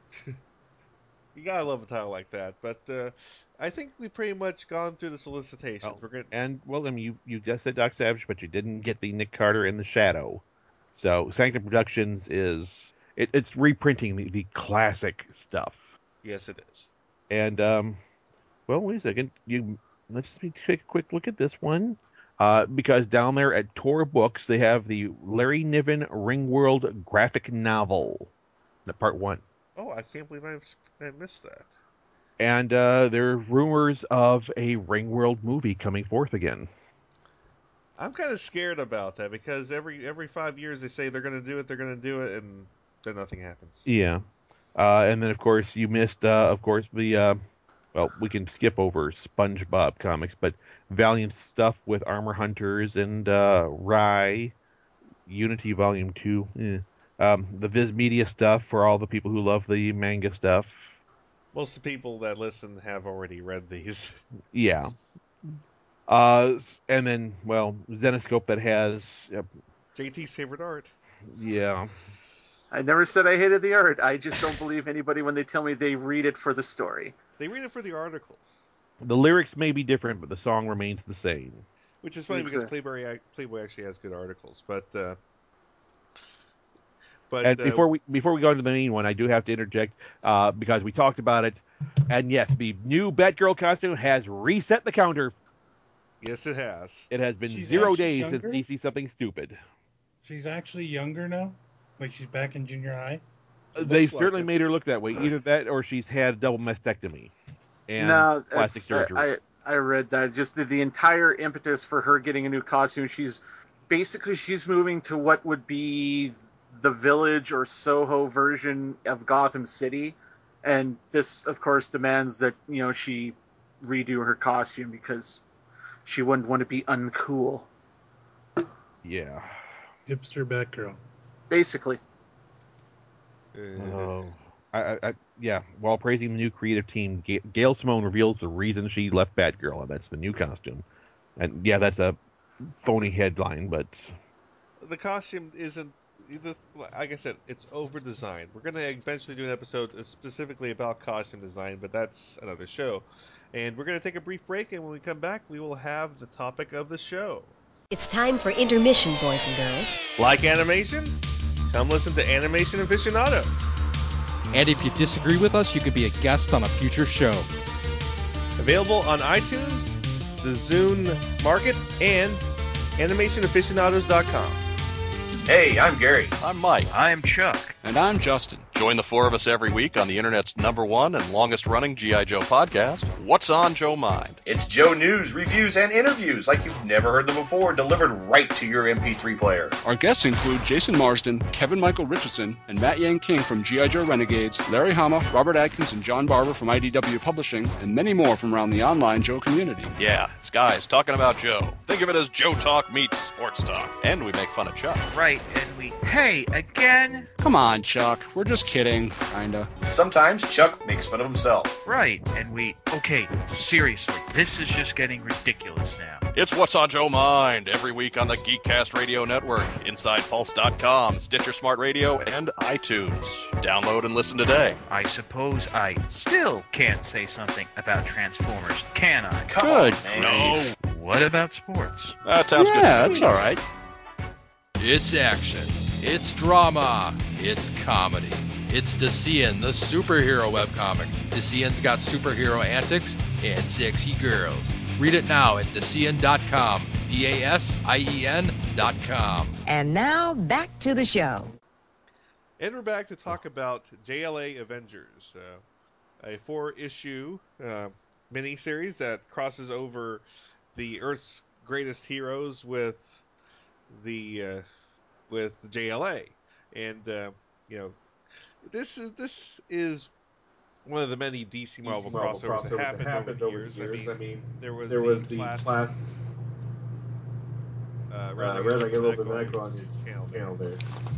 You gotta love a title like that. But I think we pretty much gone through the solicitations. Oh, We're good. and well, I mean, you just said Doc Savage, but you didn't get the Nick Carter in the Shadow. So Sanctum Productions it's reprinting the classic stuff. Yes, it is. And well, wait a second. Let's take a quick look at this one. Because down there at Tor Books, they have the Larry Niven Ringworld graphic novel, the part one. Oh, I can't believe I missed that. And there are rumors of a Ringworld movie coming forth again. I'm kind of scared about that because every 5 years they say they're gonna do it, and then nothing happens. Yeah. And then, of course, you missed, of course, the well, we can skip over SpongeBob comics, but Valiant stuff with Armor Hunters and Rye, Unity Volume 2. The Viz Media stuff for all the people who love the manga stuff. Most of the people that listen have already read these. Yeah. And then, well, Zenoscope that has... JT's favorite art. Yeah. I never said I hated the art. I just don't believe anybody when they tell me they read it for the story. They read it for the articles. The lyrics may be different, but the song remains the same. Which is funny because Playboy actually has good articles, but and before we go into the main one, I do have to interject because we talked about it, and yes, the new Batgirl costume has reset the counter. Yes, it has. It has been She's 0 actually days younger? since DC something stupid. She's actually younger now? Like she's back in junior high? They Looks like certainly it. made her look that way. Either that or she's had a double mastectomy and No, plastic surgery. I read that. Just the entire impetus for her getting a new costume. She's moving to what would be the Village or Soho version of Gotham City, and this, of course, demands that she redo her costume because she wouldn't want to be uncool. Yeah. Hipster Batgirl. Basically. Oh. Yeah. While praising the new creative team, Gail Simone reveals the reason she left Batgirl, and that's the new costume. And yeah, that's a phony headline, but The costume isn't. Like I said, it's over-designed. We're going to eventually do an episode specifically about costume design, but that's another show. And we're going to take a brief break, and when we come back, we will have the topic of the show. It's time for intermission, boys and girls. Like animation? Come listen to Animation Aficionados. And if you disagree with us, you could be a guest on a future show. Available on iTunes, the Zune Market, and animationaficionados.com. Hey, I'm Gary. I'm Mike. I'm Chuck. And I'm Justin. Join the four of us every week on the internet's #1 and longest-running G.I. Joe podcast, What's on Joe Mind? It's Joe news, reviews, and interviews like you've never heard them before, delivered right to your MP3 player. Our guests include Jason Marsden, Kevin Michael Richardson, and Matt Yang King from G.I. Joe Renegades, Larry Hama, Robert Adkins, and John Barber from IDW Publishing, and many more from around the online Joe community. Yeah, it's guys talking about Joe. Think of it as Joe Talk meets sports talk. And we make fun of Chuck. Right, and hey, again? Come on, Chuck. We're just kidding, kinda. Sometimes Chuck makes fun of himself. Right, and okay, seriously, this is just getting ridiculous now. It's What's on Joe Mind, every week on the Geekcast Radio Network, InsidePulse.com, Stitcher Smart Radio, and iTunes. Download and listen today. I suppose I still can't say something about Transformers, can I? Good. No. What about sports? That sounds good. Yeah, that's all right. It's action. It's drama. It's comedy. It's Decian, the superhero webcomic. Decian's got superhero antics and sexy girls. Read it now at Decian.com. DASIEN.com. And now, back to the show. And we're back to talk about JLA Avengers, a 4-issue miniseries that crosses over the Earth's greatest heroes with the JLA, and this is one of the many DC Marvel crossovers that happened over the years. I mean, there was the class. Red, I get a little bit of echo on your channel there.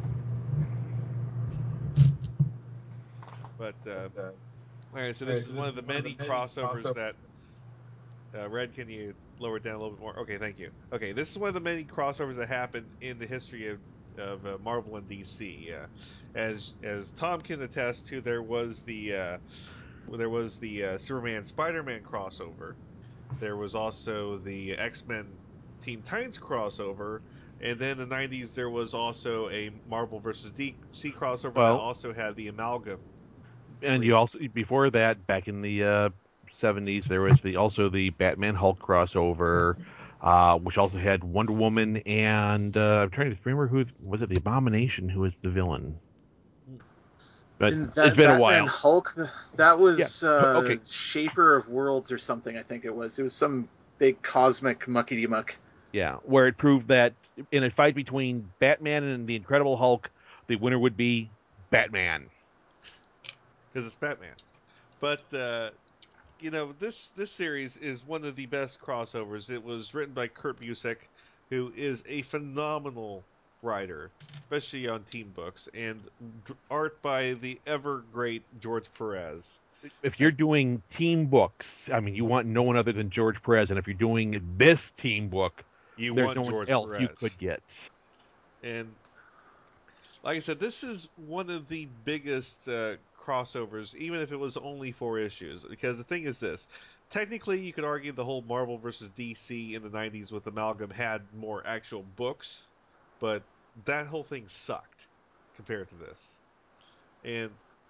But all right, so this is one of the many crossovers that. Red, can you lower it down a little bit more? Okay, thank you. Okay, this is one of the many crossovers that happened in the history of Marvel and DC. As Tom can attest to, there was the Superman Spider-Man crossover. There was also the X-Men Teen Titans crossover, and then in the 90s there was also a Marvel versus DC crossover that also had the Amalgam. And you also, before that, back in the 70s, there was also the Batman Hulk crossover, which also had Wonder Woman and I'm trying to remember who was it, the Abomination, who was the villain. But it's been Batman a while. Hulk, that was okay. Shaper of Worlds or something. I think it was. It was some big cosmic muckety muck. Yeah, where it proved that in a fight between Batman and the Incredible Hulk, the winner would be Batman. Because it's Batman. But this series is one of the best crossovers. It was written by Kurt Busiek, who is a phenomenal writer, especially on team books, and art by the ever great George Perez. If you're doing team books, I mean, you want no one other than George Perez, and if you're doing this team book, you there's want no one George else Perez. you could get. And like I said, this is one of the biggest crossovers, even if it was only 4 issues. Because the thing is this. Technically, you could argue the whole Marvel versus DC in the 90s with Amalgam had more actual books, but that whole thing sucked compared to this. And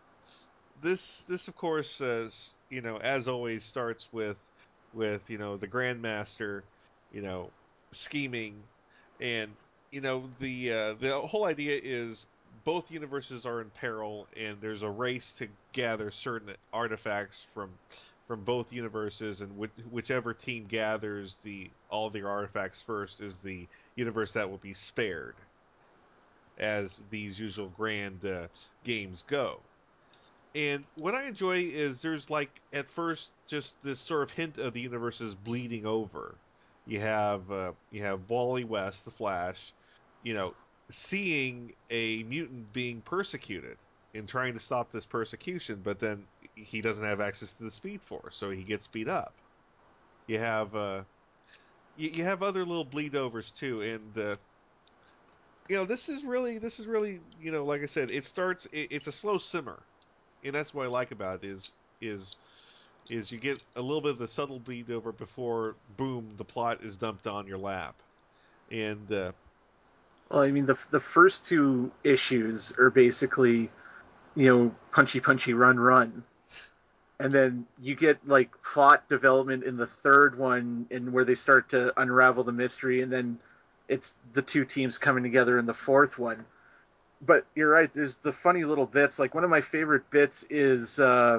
this of course, as always, starts with the Grandmaster, scheming, and the whole idea is both universes are in peril, and there's a race to gather certain artifacts from both universes, and whichever team gathers all the artifacts first is the universe that will be spared, as these usual grand games go. And what I enjoy is there's at first just this sort of hint of the universes bleeding over. You have Wally West, the Flash, seeing a mutant being persecuted and trying to stop this persecution, but then he doesn't have access to the Speed Force, so he gets beat up. You have you have other little bleed overs too, and this is really like I said, it's a slow simmer. And that's what I like about it is you get a little bit of the subtle bleed over before, boom, the plot is dumped on your lap. And well, I mean, the first 2 issues are basically, punchy, punchy, run, run. And then you get plot development in the 3rd one, and where they start to unravel the mystery, and then it's the 2 teams coming together in the 4th one. But you're right, there's the funny little bits. Like, one of my favorite bits is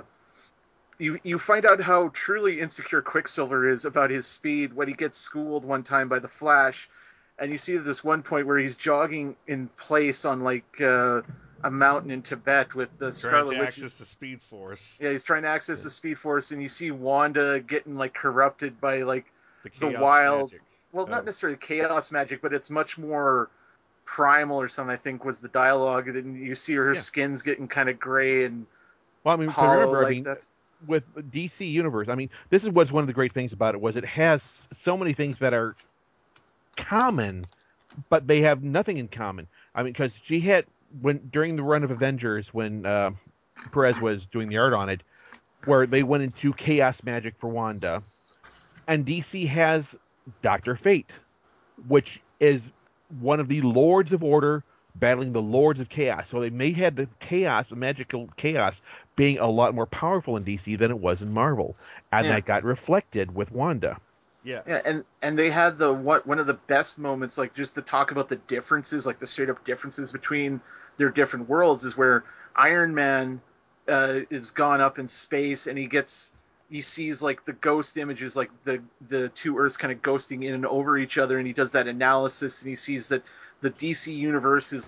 you find out how truly insecure Quicksilver is about his speed when he gets schooled one time by the Flash, and you see this one point where he's jogging in place on a mountain in Tibet with the Scarlet Witch. Access the Speed Force. Yeah, he's trying to access the Speed Force, and you see Wanda getting corrupted by the wild magic. Well, not necessarily chaos magic, but it's much more primal or something, I think was the dialogue. And then you see her skin's getting kind of gray and hollow, remember, with DC Universe, this is what's one of the great things about it, was it has so many things that are common, but they have nothing in common. Because she had, during the run of Avengers, when Perez was doing the art on it, where they went into chaos magic for Wanda, and DC has Dr. Fate, which is one of the Lords of Order battling the Lords of Chaos. So they may have the magical chaos, being a lot more powerful in DC than it was in Marvel, and that got reflected with Wanda. Yes. Yeah, and they had one of the best moments, just to talk about the differences, the straight up differences between their different worlds, is where Iron Man is gone up in space, and he sees the ghost images, the 2 Earths kind of ghosting in and over each other, and he does that analysis, and he sees that the DC universe is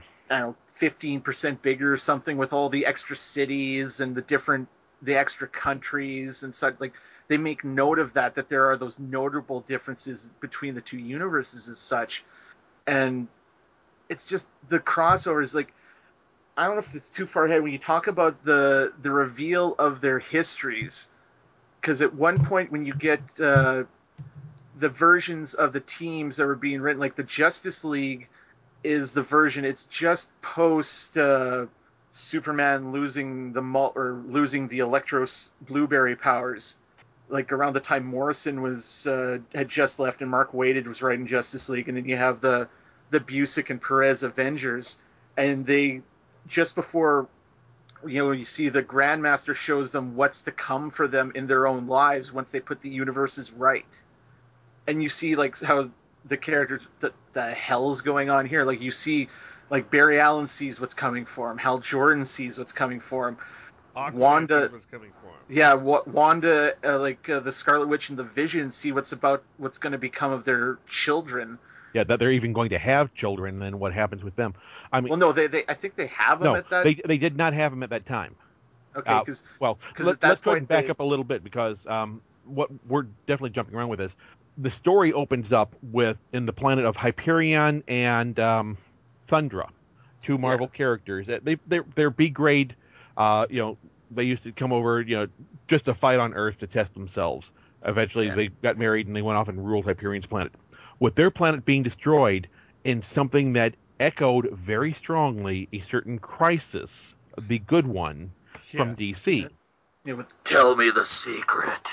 15% bigger or something, with all the extra cities and the extra countries and such. They make note of that there are those notable differences between the 2 universes as such. And it's just the crossovers. I don't know if it's too far ahead when you talk about the reveal of their histories, because at one point when you get the versions of the teams that were being written, the Justice League is the version, it's just post Superman losing the Electro's blueberry powers, around the time Morrison had just left and Mark Waid was writing Justice League. And then you have the Busiek and Perez Avengers, and they, just before you see the Grandmaster shows them what's to come for them in their own lives once they put the universes right. And you see how the characters, the hell's going on here. You see Barry Allen sees what's coming for him, Hal Jordan sees what's coming for him, Aquaman sees what's coming for him. Yeah, Wanda, the Scarlet Witch and the Vision see what's going to become of their children. Yeah, that they're even going to have children, and what happens with them. Well, no, I think they have them at that. They did not have them at that time. Okay, because at that let's go ahead point and back up a little bit because what we're definitely jumping around with this. The story opens up with in the planet of Hyperion and Thundra, two Marvel characters. They're B grade. They used to come over, just to fight on Earth to test themselves. Eventually, they got married and they went off and ruled Hyperion's planet. With their planet being destroyed in something that echoed very strongly a certain Crisis, the good one, from DC. Tell me the secret.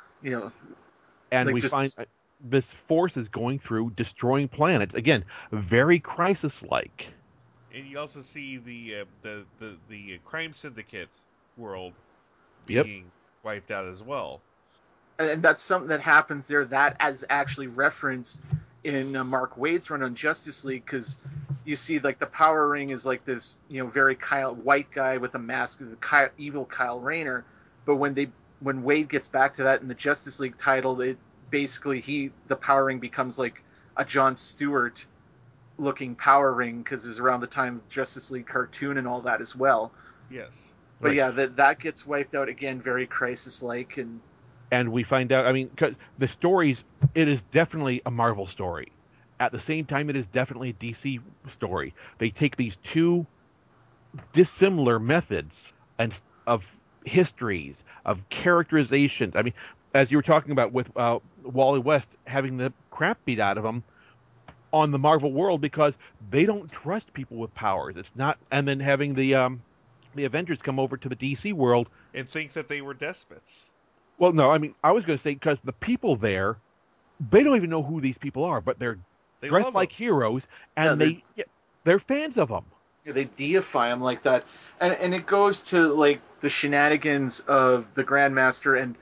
And like we find this force is going through, destroying planets. Again, very Crisis-like. And you also see the crime syndicate world being wiped out as well. And that's something that happens there that is actually referenced in Mark Waid's run on Justice League, because you see like the Power Ring is like this, very white guy with a mask, the evil Kyle Rayner. But when Waid gets back to that in the Justice League title, it basically the Power Ring becomes like a Jon Stewart looking Power Ring, because it's around the time of Justice League cartoon and all that as well. Yes. But that gets wiped out again, very Crisis-like. And we find out, because the stories, it is definitely a Marvel story. At the same time, it is definitely a DC story. They take these two dissimilar methods of histories, of characterizations. As you were talking about with Wally West having the crap beat out of him on the Marvel world because they don't trust people with powers. It's not, and then having the Avengers come over to the DC world and think that they were despots. Well, no, I was going to say because the people there, they don't even know who these people are, but they're dressed like heroes, and they're fans of them. Yeah, they deify them like that, and it goes to like the shenanigans of the Grandmaster and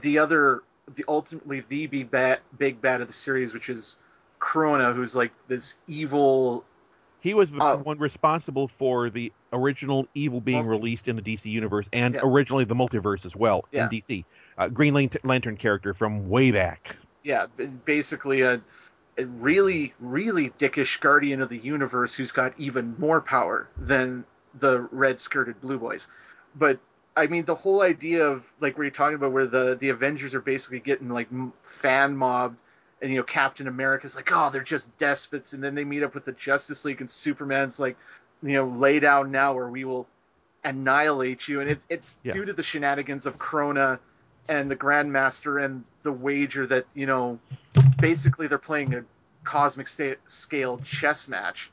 ultimately the big bad of the series, which is Krona, who's like this evil. He was the one responsible for the original evil being released in the DC universe, and originally the multiverse as well in DC. Green Lantern character from way back. Yeah, basically a really, really dickish guardian of the universe who's got even more power than the red-skirted Blue Boys. But, the whole idea of, like, where you're talking about where the Avengers are basically getting, like, fan-mobbed, and, Captain America's like, oh, they're just despots, and then they meet up with the Justice League, and Superman's like, lay down now or we will annihilate you. And it's due to the shenanigans of Krona and the Grandmaster and the wager that, basically they're playing a cosmic scale chess match.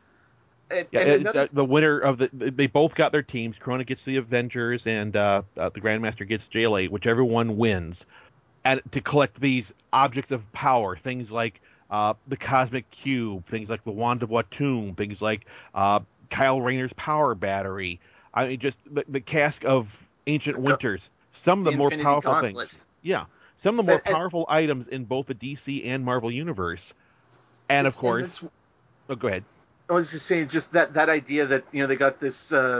The winner of they both got their teams. Krona gets the Avengers and the Grandmaster gets JLA, whichever one wins, to collect these objects of power, things like the Cosmic Cube, things like the Wand of Watum, things like Kyle Rayner's power battery. Just the Cask of Ancient Winters. Some of the more powerful things. Yeah. Some of the more powerful items in both the DC and Marvel universe. And of course... go ahead. I was just saying, just that idea that, they it's a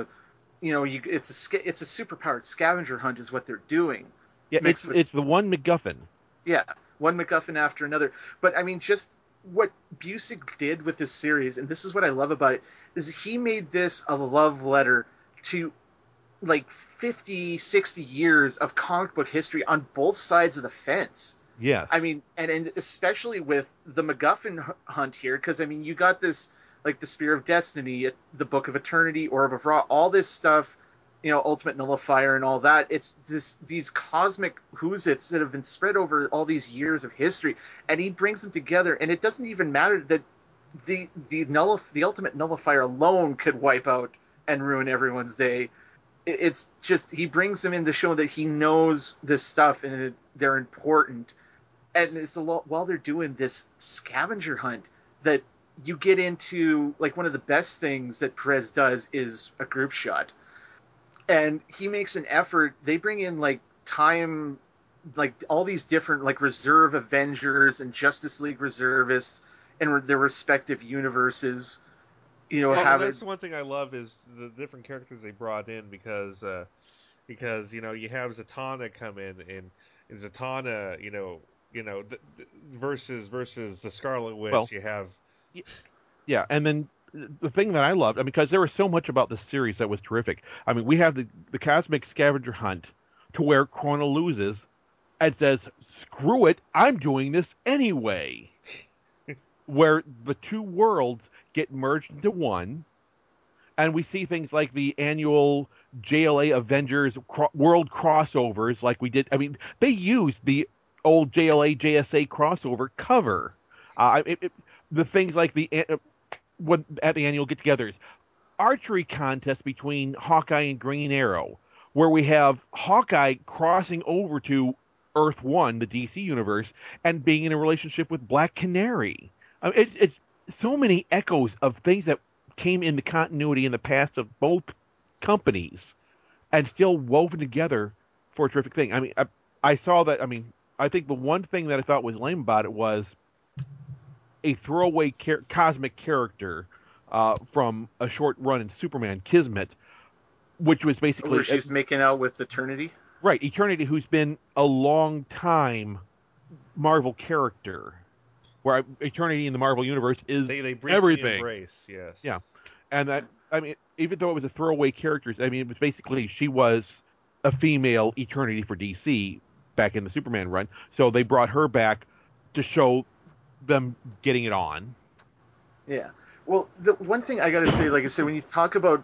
superpowered scavenger hunt is what they're doing. Yeah, it's the one MacGuffin. Yeah, one MacGuffin after another. But, just what Busiek did with this series, and this is what I love about it, is he made this a love letter to like 50, 60 years of comic book history on both sides of the fence. Yeah. And especially with the MacGuffin hunt here, because, you got this, like the Spear of Destiny, the Book of Eternity, Orb of Ra, all this stuff, Ultimate Nullifier and all that. It's these cosmic who's-its that have been spread over all these years of history, and he brings them together, and it doesn't even matter that the Ultimate Nullifier alone could wipe out and ruin everyone's day. It's just he brings them in to show that he knows this stuff and they're important. And it's a lot while they're doing this scavenger hunt that you get into, like, one of the best things that Perez does is a group shot. And he makes an effort. They bring in like all these different like reserve Avengers and Justice League reservists in their respective universes. That's the one thing I love is the different characters they brought in because you have Zatanna come in and Zatanna versus the Scarlet Witch. Well, you have and then the thing that I loved, I mean, because there was so much about this series that was terrific. I mean, we have the cosmic scavenger hunt to where Krona loses and says, "Screw it, I'm doing this anyway." Where the two worlds get merged into one, and we see things like the annual JLA Avengers world crossovers, like we did. I mean, they used the old JLA JSA crossover cover. The things like when at the annual get-togethers, archery contest between Hawkeye and Green Arrow, where we have Hawkeye crossing over to Earth One, the DC universe, and being in a relationship with Black Canary. I mean, it's so many echoes of things that came in the continuity in the past of both companies, and still woven together for a terrific thing. I mean, I saw that. I mean, I think the one thing that I thought was lame about it was a throwaway cosmic character from a short run in Superman, Kismet, which was basically where she's making out with Eternity. Right, Eternity, who's been a long time Marvel character, where Eternity in the Marvel universe is they briefly everything. Embrace, yes. Yeah, and that, I mean, even though it was a throwaway character, I mean, it was basically she was a female Eternity for DC back in the Superman run, so they brought her back to show them getting it on. Yeah. Well, the one thing I got to say, like I said, when you talk about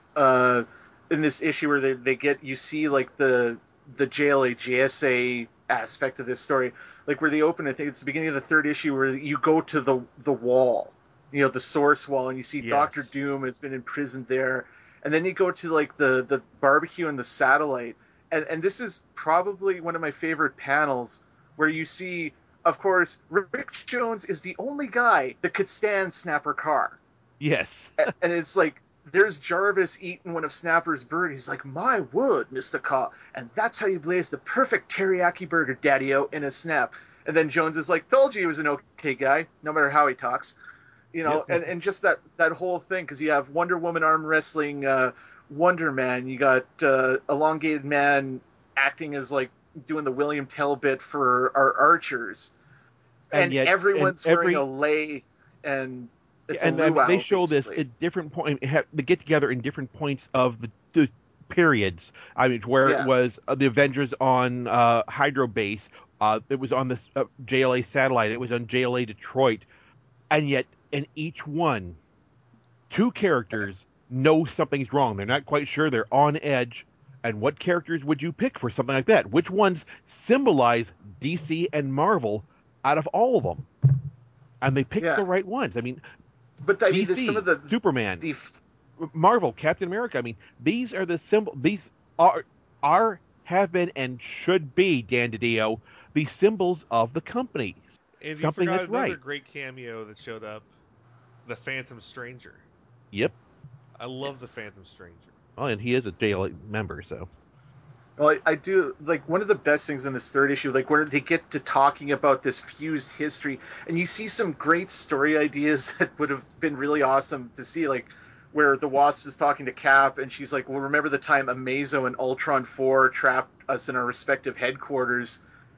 in this issue where they get, you see like the JLA JSA aspect of this story, like where they open, I think it's the beginning of the third issue, where you go to the wall, the source wall, and you see Doctor Doom has been imprisoned there, and then you go to like the barbecue and the satellite, and this is probably one of my favorite panels where you see, of course, Rick Jones is the only guy that could stand Snapper Carr. Yes. And it's like, there's Jarvis eating one of Snapper's burgers. He's like, "My word, Mr. Carr. And that's how you blaze the perfect teriyaki burger, Daddy-O, in a snap." And then Jones is like, "Told you he was an okay guy, no matter how he talks." Yep. And just that whole thing, because you have Wonder Woman arm wrestling Wonder Man. You got Elongated Man acting as like doing the William Tell bit for our archers. And yet, everyone's wearing a lei, and it's a luau, they show basically. this at different points. They get together in different points of the periods. I mean, where it was the Avengers on Hydro Base. It was on the JLA satellite. It was on JLA Detroit. And yet, in each one, two characters know something's wrong. They're not quite sure. They're on edge. And what characters would you pick for something like that? Which ones symbolize DC and Marvel out of all of them? And they picked the right ones. I mean, but I mean, DC, some of the Superman, Marvel, Captain America. I mean, these are the symbol. These are have been and should be, Dan DiDio, the symbols of the company. And something you forgot that's another right. great cameo that showed up, the Phantom Stranger. Yep. I love the Phantom Stranger. Oh, and he is a JLA member, so. Well, I do like one of the best things in this third issue, like where they get to talking about this fused history, and you see some great story ideas that would have been really awesome to see, like where the Wasp is talking to Cap, and she's like, "Well, remember the time Amazo and Ultron 4 trapped us in our respective headquarters?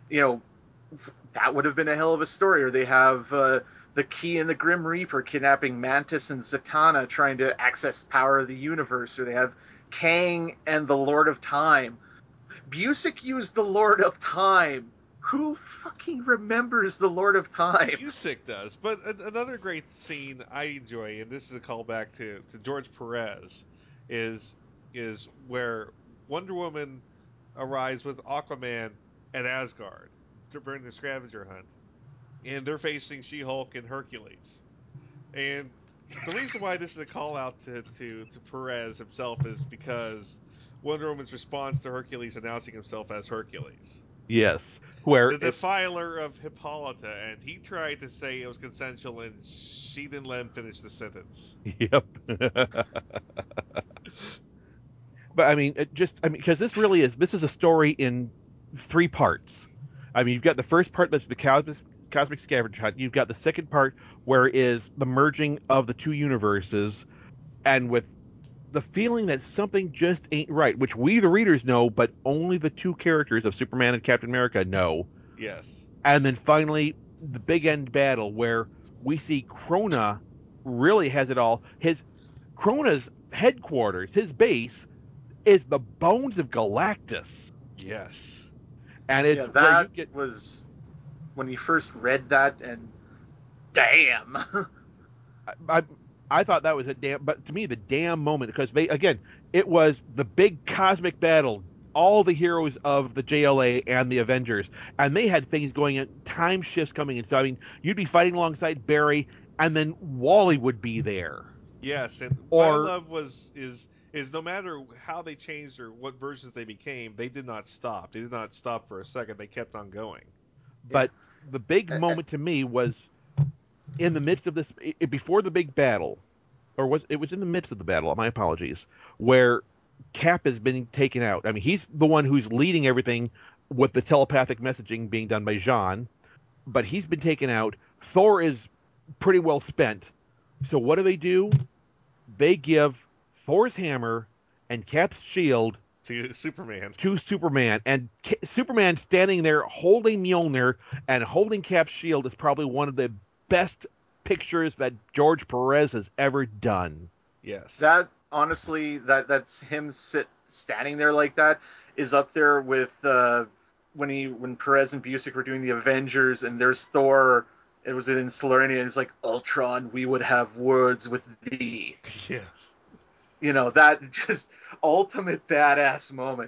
That would have been a hell of a story." Or they have the Key and the Grim Reaper kidnapping Mantis and Zatanna, trying to access power of the universe. Or they have Kang and the Lord of Time. Busiek used the Lord of Time. Who fucking remembers the Lord of Time? Busiek does. But another great scene I enjoy, and this is a callback to George Perez, is where Wonder Woman arrives with Aquaman at Asgard during the scavenger hunt. And they're facing She-Hulk and Hercules. And the reason why this is a call out to Perez himself is because Wonder Woman's response to Hercules announcing himself as Hercules. Yes. Where the defiler of Hippolyta, and he tried to say it was consensual, and she didn't let him finish the sentence. Yep. But I mean, because this is a story in 3 parts. I mean, you've got the first part that's the cosmic scavenger hunt. You've got the second part where is the merging of the two universes, and with the feeling that something just ain't right, which we the readers know, but only the two characters of Superman and Captain America know. Yes. And then finally, the big end battle where we see Krona really has it all. Krona's headquarters, his base, is the bones of Galactus. Yes. And it's Yeah, where you that get. was when you first read that, and damn. I thought that was but to me, the damn moment, because it was the big cosmic battle, all the heroes of the JLA and the Avengers, and they had things going in, time shifts coming in. So, I mean, you'd be fighting alongside Barry, and then Wally would be there. Yes, and what I love is no matter how they changed or what versions they became, they did not stop. They did not stop for a second. They kept on going. But the big moment to me was in the midst of this, before the big battle, it was in the midst of the battle. My apologies, where Cap has been taken out. I mean, he's the one who's leading everything with the telepathic messaging being done by Jean, but he's been taken out. Thor is pretty well spent. So what do? They give Thor's hammer and Cap's shield to Superman. And Superman standing there holding Mjolnir and holding Cap's shield is probably one of the best pictures that George Perez has ever done. Yes. That honestly, that's him standing there like that is up there with when Perez and Busiek were doing the Avengers, and there's Thor. It was in Solarian, and it's like, Ultron, we would have words with thee. Yes. You know, that just ultimate badass moment.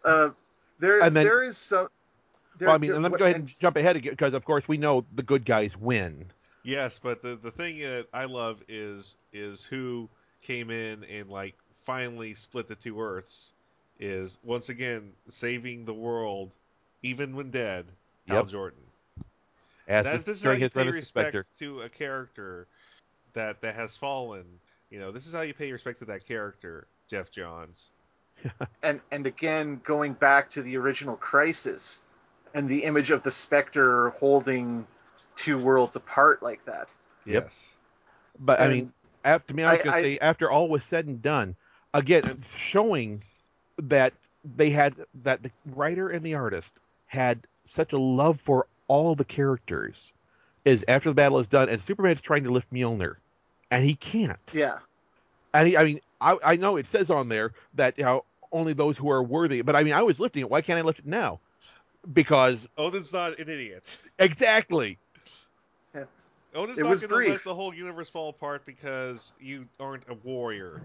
There is some. Let me go ahead and jump ahead again, because of course we know the good guys win. Yes, but the thing that I love is who came in and like finally split the two Earths. Is once again saving the world, even when dead. Hal Jordan. This is how you pay respect to a character that has fallen. You know, this is how you pay respect to that character, Jeff Johns. and again, going back to the original Crisis and the image of the Spectre holding two worlds apart like that. Yes. But I mean, to me, I was going to say, after all was said and done, again, showing that that the writer and the artist had such a love for all the characters, is after the battle is done and Superman's trying to lift Mjolnir, and he can't. Yeah. And I know it says on there that only those who are worthy, but I mean, I was lifting it. Why can't I lift it now? Because Odin's not an idiot. Exactly. Yeah. Odin's not going to let the whole universe fall apart because you aren't a warrior.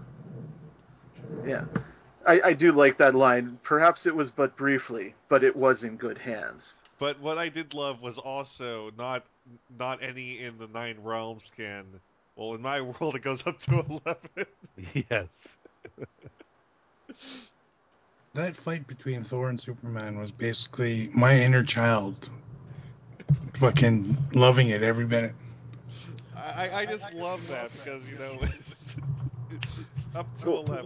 Yeah. I do like that line. Perhaps it was but briefly, but it was in good hands. But what I did love was also not any in the 9 realms can. Well, in my world, it goes up to 11. Yes. That fight between Thor and Superman was basically my inner child fucking loving it every minute. I just love that because, you know, it's up to 11.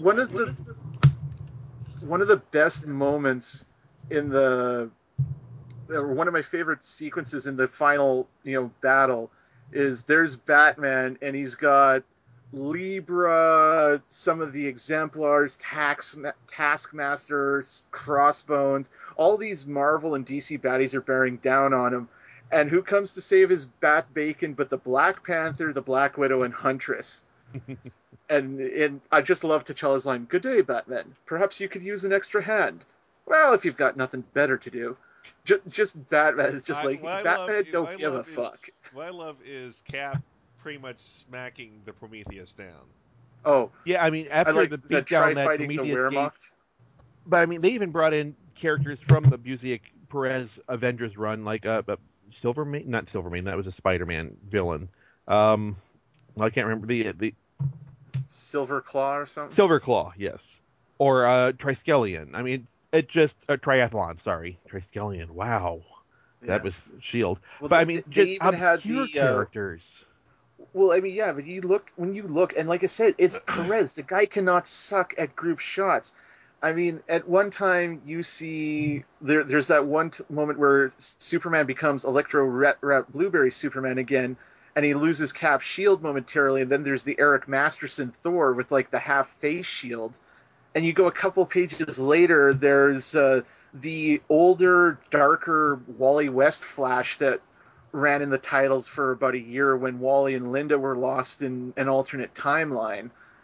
One of the best moments in one of my favorite sequences in the final, battle is there's Batman and he's got Libra, some of the Exemplars, Taskmasters, Crossbones, all these Marvel and DC baddies are bearing down on him. And who comes to save his Bat Bacon but the Black Panther, the Black Widow, and Huntress? and I just love T'Challa's line, "Good day, Batman. Perhaps you could use an extra hand." Well, if you've got nothing better to do. Just Batman is just Batman don't give a fuck. What I love is Cap pretty much smacking the Prometheus down. Oh. Yeah, I mean, after the beatdown that Prometheus gave... But I mean, they even brought in characters from the Busiek Perez Avengers run, like Silvermane, not Silvermane, that was a Spider-Man villain. I can't remember the Silver Claw or something? Silver Claw, yes. Or Triskelion. I mean, it just Triathlon, sorry. Triskelion, wow. Yeah. That was S.H.I.E.L.D. Well, but I mean, they just even obscure had the characters. Well, I mean, yeah, but when you look, and like I said, it's Perez. The guy cannot suck at group shots. I mean, at one time you see there's that one moment where Superman becomes Electro Blueberry Superman again, and he loses Cap's shield momentarily, and then there's the Eric Masterson Thor with like the half face shield, and you go a couple pages later, there's the older, darker Wally West Flash that ran in the titles for about a year when Wally and Linda were lost in an alternate timeline.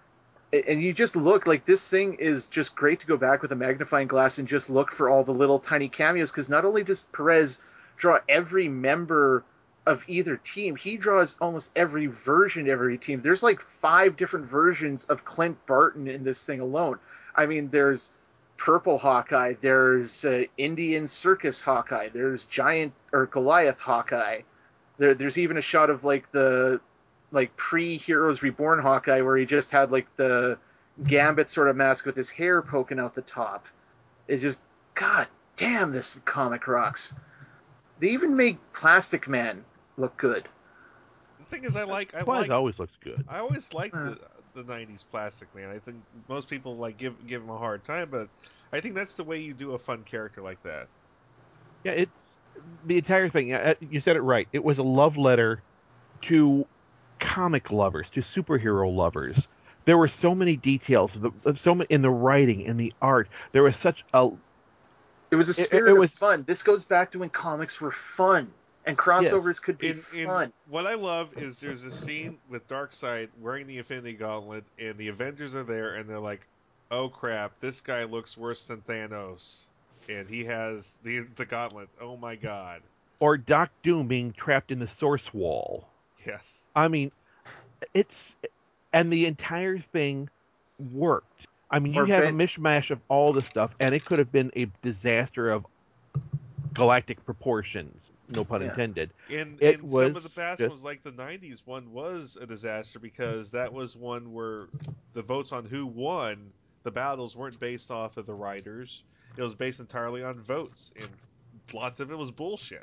And you just look like this thing is just great to go back with a magnifying glass and just look for all the little tiny cameos, because not only does Perez draw every member of either team, he draws almost every version of every team. There's like 5 different versions of Clint Barton in this thing alone. I mean, there's Purple Hawkeye, there's Indian Circus Hawkeye, there's Giant or Goliath Hawkeye. There's even a shot of like the pre-Heroes Reborn Hawkeye where he just had like the Gambit sort of mask with his hair poking out the top. It's just, god damn, this comic rocks. They even make Plastic Man look good. The thing is, Supplies always looks good. I always liked the '90s Plastic Man. I think most people give him a hard time, but I think that's the way you do a fun character like that. Yeah, it's the entire thing. You said it right. It was a love letter to comic lovers, to superhero lovers. There were so many details, so many in the writing, in the art. There was such a. It was a spirit of fun. This goes back to when comics were fun and crossovers could be fun. What I love is there's a scene with Darkseid wearing the Infinity Gauntlet, and the Avengers are there, and they're like, "Oh crap, this guy looks worse than Thanos, and he has the gauntlet. Oh my god!" Or Doc Doom being trapped in the Source Wall. Yes. I mean, and the entire thing worked. I mean, you have a mishmash of all the stuff, and it could have been a disaster of galactic proportions, no pun intended. And was some of the past ones, like the '90s one, was a disaster because that was one where the votes on who won the battles weren't based off of the writers. It was based entirely on votes, and lots of it was bullshit.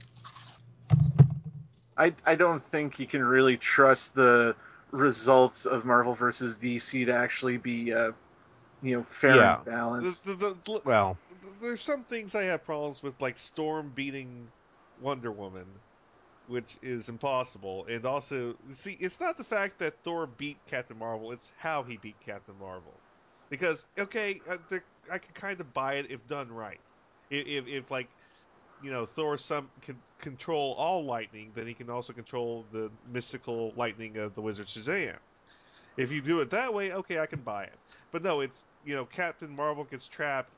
I don't think you can really trust the results of Marvel versus DC to actually be fair and balanced. Well, there's some things I have problems with, like Storm beating Wonder Woman, which is impossible. And also, see, it's not the fact that Thor beat Captain Marvel; it's how he beat Captain Marvel. Because okay, I can kind of buy it if done right. If like, Thor can control all lightning, then he can also control the mystical lightning of the Wizard Shazam. If you do it that way, okay, I can buy it. But no, it's, Captain Marvel gets trapped,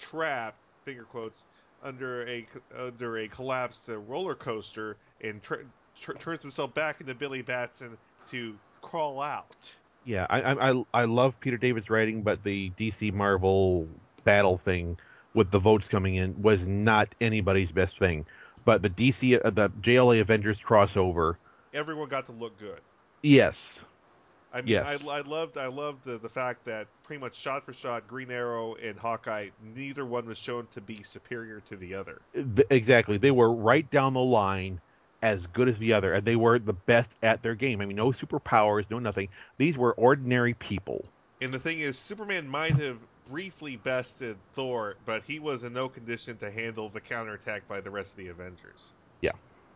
finger quotes, under a collapsed roller coaster and turns himself back into Billy Batson to crawl out. Yeah, I love Peter David's writing, but the DC Marvel battle thing with the votes coming in was not anybody's best thing. But the the JLA Avengers crossover, everyone got to look good. Yes. I mean, yes. I loved the fact that pretty much shot for shot, Green Arrow and Hawkeye, neither one was shown to be superior to the other. Exactly. They were right down the line as good as the other, and they were the best at their game. I mean, no superpowers, no nothing. These were ordinary people. And the thing is, Superman might have briefly bested Thor, but he was in no condition to handle the counterattack by the rest of the Avengers. Yeah.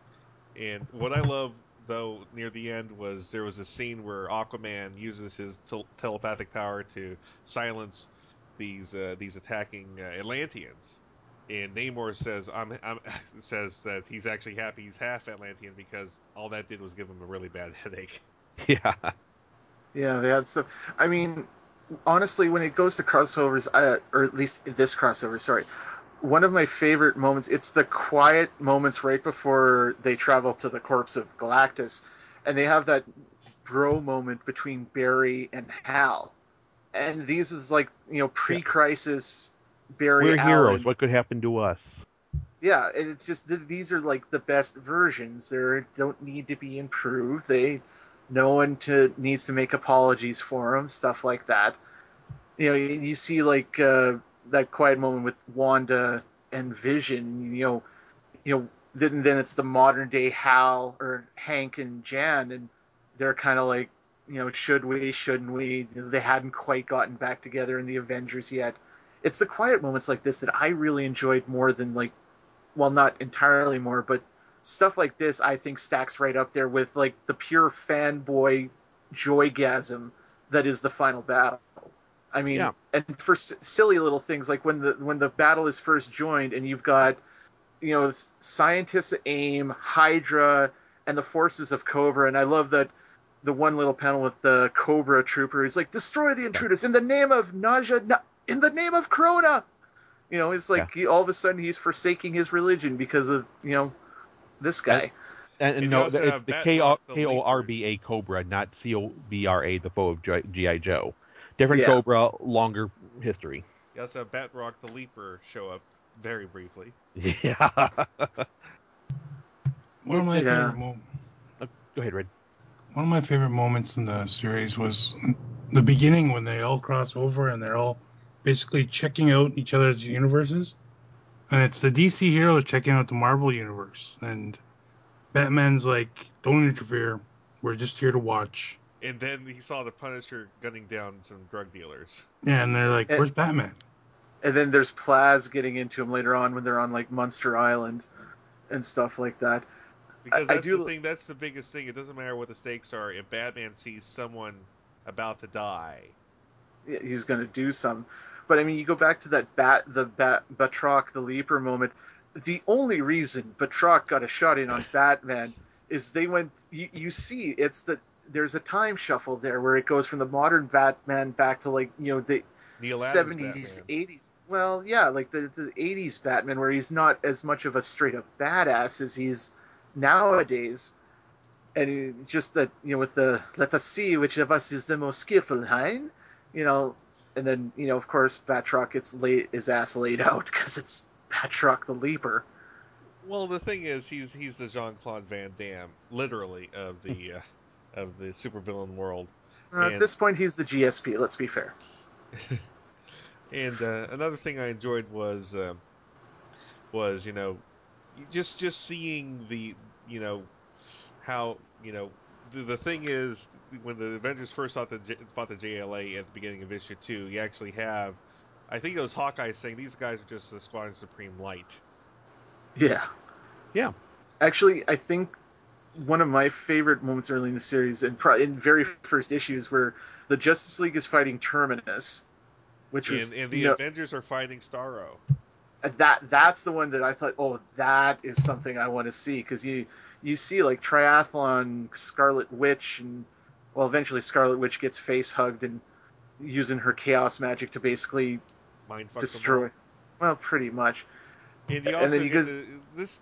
And what I love, though, near the end was there was a scene where Aquaman uses his telepathic power to silence these attacking Atlanteans. And Namor says says that he's actually happy he's half Atlantean because all that did was give him a really bad headache. Yeah. Yeah, they had stuff. I mean, honestly, when it goes to crossovers, or at least this crossover, sorry, one of my favorite moments, it's the quiet moments right before they travel to the corpse of Galactus, and they have that bro moment between Barry and Hal. And these is like, pre-crisis Barry We're Allen. heroes. What could happen to us? Yeah, it's just, these are like the best versions. They don't need to be improved. No one needs to make apologies for them, stuff like that. You see like that quiet moment with Wanda and Vision. Then it's the modern day Hal or Hank and Jan, and they're kind of like, should we, shouldn't we? They hadn't quite gotten back together in the Avengers yet. It's the quiet moments like this that I really enjoyed more than not entirely more, but stuff like this I think stacks right up there with like the pure fanboy joygasm that is the final battle. I mean, yeah. And for silly little things like when the battle is first joined and you've got, scientists of AIM, Hydra, and the forces of Cobra, and I love that the one little panel with the Cobra Trooper. He's like, destroy the intruders in the name of in the name of Krona. You know, it's like all of a sudden he's forsaking his religion because of, this guy. And no, it's the KORBA Cobra, not COBRA, the foe of G.I. Joe. Different Cobra, longer history. You also have Batroc the Leaper show up very briefly. Yeah. One of my favorite Go ahead, Red. One of my favorite moments in the series was the beginning when they all cross over and they're all basically checking out each other's universes. And it's the DC heroes checking out the Marvel universe. And Batman's like, don't interfere. We're just here to watch. And then he saw the Punisher gunning down some drug dealers. Yeah, and they're like, where's Batman? And then there's Plaz getting into him later on when they're on like Munster Island and stuff like that. Because that's the thing, that's the biggest thing. It doesn't matter what the stakes are. If Batman sees someone about to die, he's going to do something. But I mean, you go back to that Batroc the Leaper moment. The only reason Batroc got a shot in on Batman is they went. You see, there's a time shuffle there where it goes from the modern Batman back to like the Neil 70s, 80s. Well, yeah, like the 80s Batman, where he's not as much of a straight up badass as he's nowadays. And just that, with the let us see which of us is the most skillful, hein? And then, of course, Batroc gets his ass laid out because it's Batroc the Leaper. Well, the thing is, he's the Jean-Claude Van Damme, literally, of the supervillain world. At this point, he's the GSP. Let's be fair. And another thing I enjoyed was just seeing the how the thing is, when the Avengers first fought the JLA at the beginning of issue 2, you actually have, I think it was Hawkeye saying these guys are just the Squadron Supreme light. Yeah. Actually, I think one of my favorite moments early in the series, and in very first issues, where the Justice League is fighting Terminus, which was and the Avengers are fighting Starro. That's the one that I thought, oh, that is something I want to see, because you see like Triathlon, Scarlet Witch, and eventually Scarlet Witch gets face hugged and using her chaos magic to basically mind-fuck destroy. Well, pretty much. And you also get this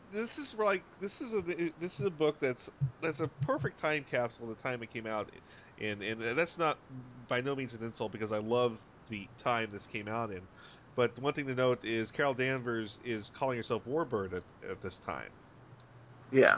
is a book that's a perfect time capsule of the time it came out, and that's not by no means an insult, because I love the time this came out in. But one thing to note is Carol Danvers is calling herself Warbird at this time. Yeah.